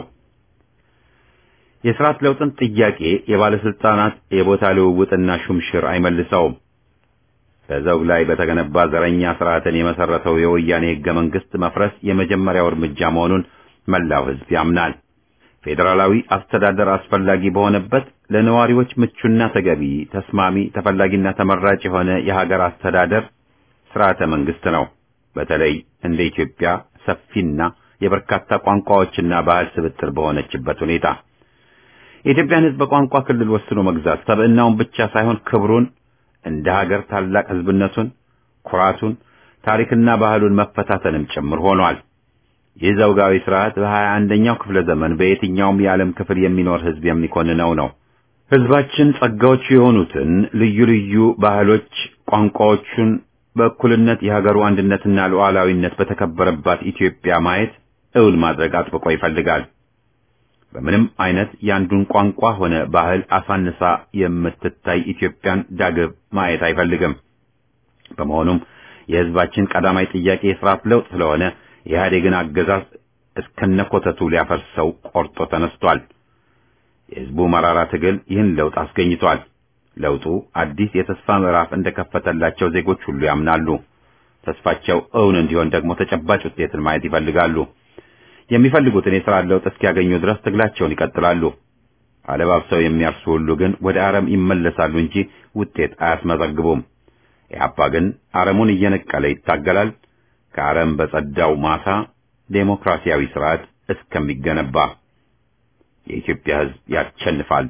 የስርዓት ለውጥን ጥያቄ የባለስልጣናት የቦታ ልውውጥና ሹምሽር አይመልሰውም። በዘውግ ላይ በተገነባ ዘረኛ ስርዓትን የመሰረተው የወያኔ ህገ መንግስት መፍረስ የመጀመሪያው እርምጃ መሆኑን መላው ህዝብ ያምናል። ፌዴራላዊ አስተዳደር አስፈላጊ በሆነበት ለነዋሪዎች ምቹና ተገቢ ተስማሚ ተፈላጊና ተመራጭ የሆነ የሀገር አስተዳደር ስርዓተ መንግስት ነው። በተለይ እንደ ኢትዮጵያ ሰፊና የበርካታ ቋንቋዎችና ባህል ስብጥር በሆነችበት ሁኔታ የኢትዮጵያን ሕዝብ በቋንቋ ክልል ወስኖ መግዛት ሰብዕናውን ብቻ ሳይሆን ክብሩን እንደ ሀገር ታላቅ ሕዝብነቱን፣ ኩራቱን፣ ታሪክና ባህሉን መፈታተንም ጭምር ሆኗል። ይህ ዘውጋዊ ስርዓት በሀያ አንደኛው ክፍለ ዘመን በየትኛውም የዓለም ክፍል የሚኖር ሕዝብ የሚኮንነው ነው። ሕዝባችን ጸጋዎቹ የሆኑትን ልዩ ልዩ ባህሎች፣ ቋንቋዎቹን በእኩልነት የሀገሩ አንድነትና ሉዓላዊነት በተከበረባት ኢትዮጵያ ማየት እውን ማድረግ አጥብቆ ይፈልጋል። በምንም አይነት ያንዱን ቋንቋ ሆነ ባህል አሳንሳ የምትታይ ኢትዮጵያን ዳግም ማየት አይፈልግም። በመሆኑም የሕዝባችን ቀዳማይ ጥያቄ የሥርዓት ለውጥ ስለሆነ የኢህአዴግን አገዛዝ እስከነኮተቱ ሊያፈርሰው ቆርጦ ተነስቷል። የሕዝቡ መራራ ትግል ይህን ለውጥ አስገኝቷል። ለውጡ አዲስ የተስፋ ምዕራፍ እንደከፈተላቸው ዜጎች ሁሉ ያምናሉ። ተስፋቸው እውን እንዲሆን ደግሞ ተጨባጭ ውጤትን ማየት ይፈልጋሉ። የሚፈልጉትን የሥራ ለውጥ እስኪያገኙ ድረስ ትግላቸውን ይቀጥላሉ። አለባብሰው የሚያርሱ ሁሉ ግን ወደ አረም ይመለሳሉ እንጂ ውጤት አያስመዘግቡም። ኢህአፓ ግን አረሙን እየነቀለ ይታገላል። ከአረም በጸዳው ማሳ ዴሞክራሲያዊ ስርዓት እስከሚገነባ የኢትዮጵያ ሕዝብ ያሸንፋል።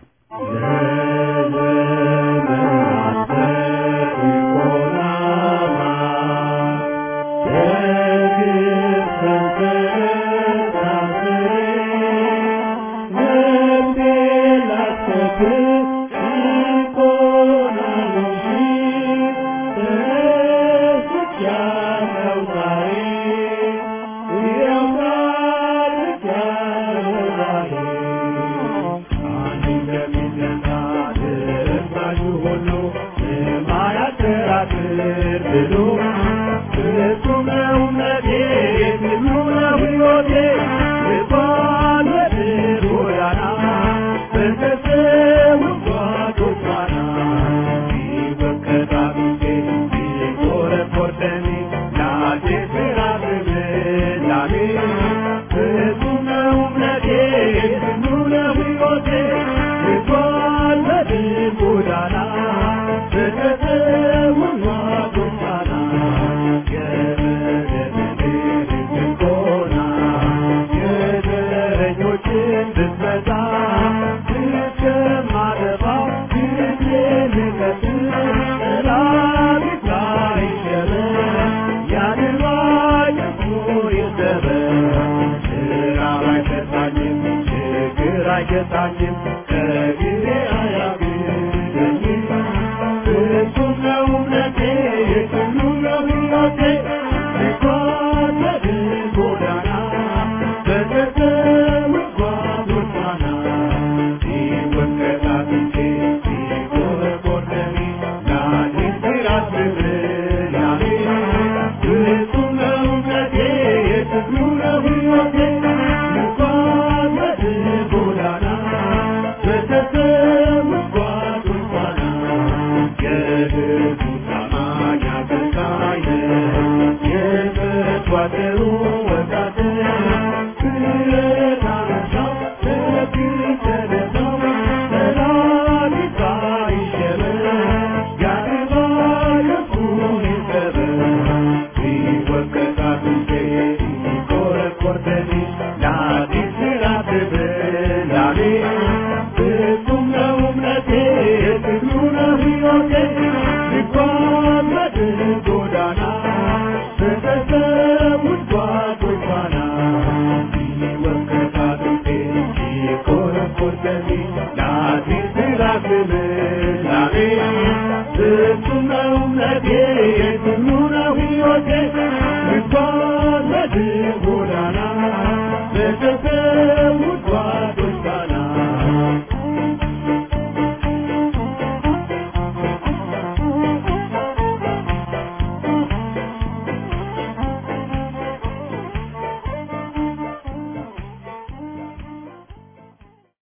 Thank you.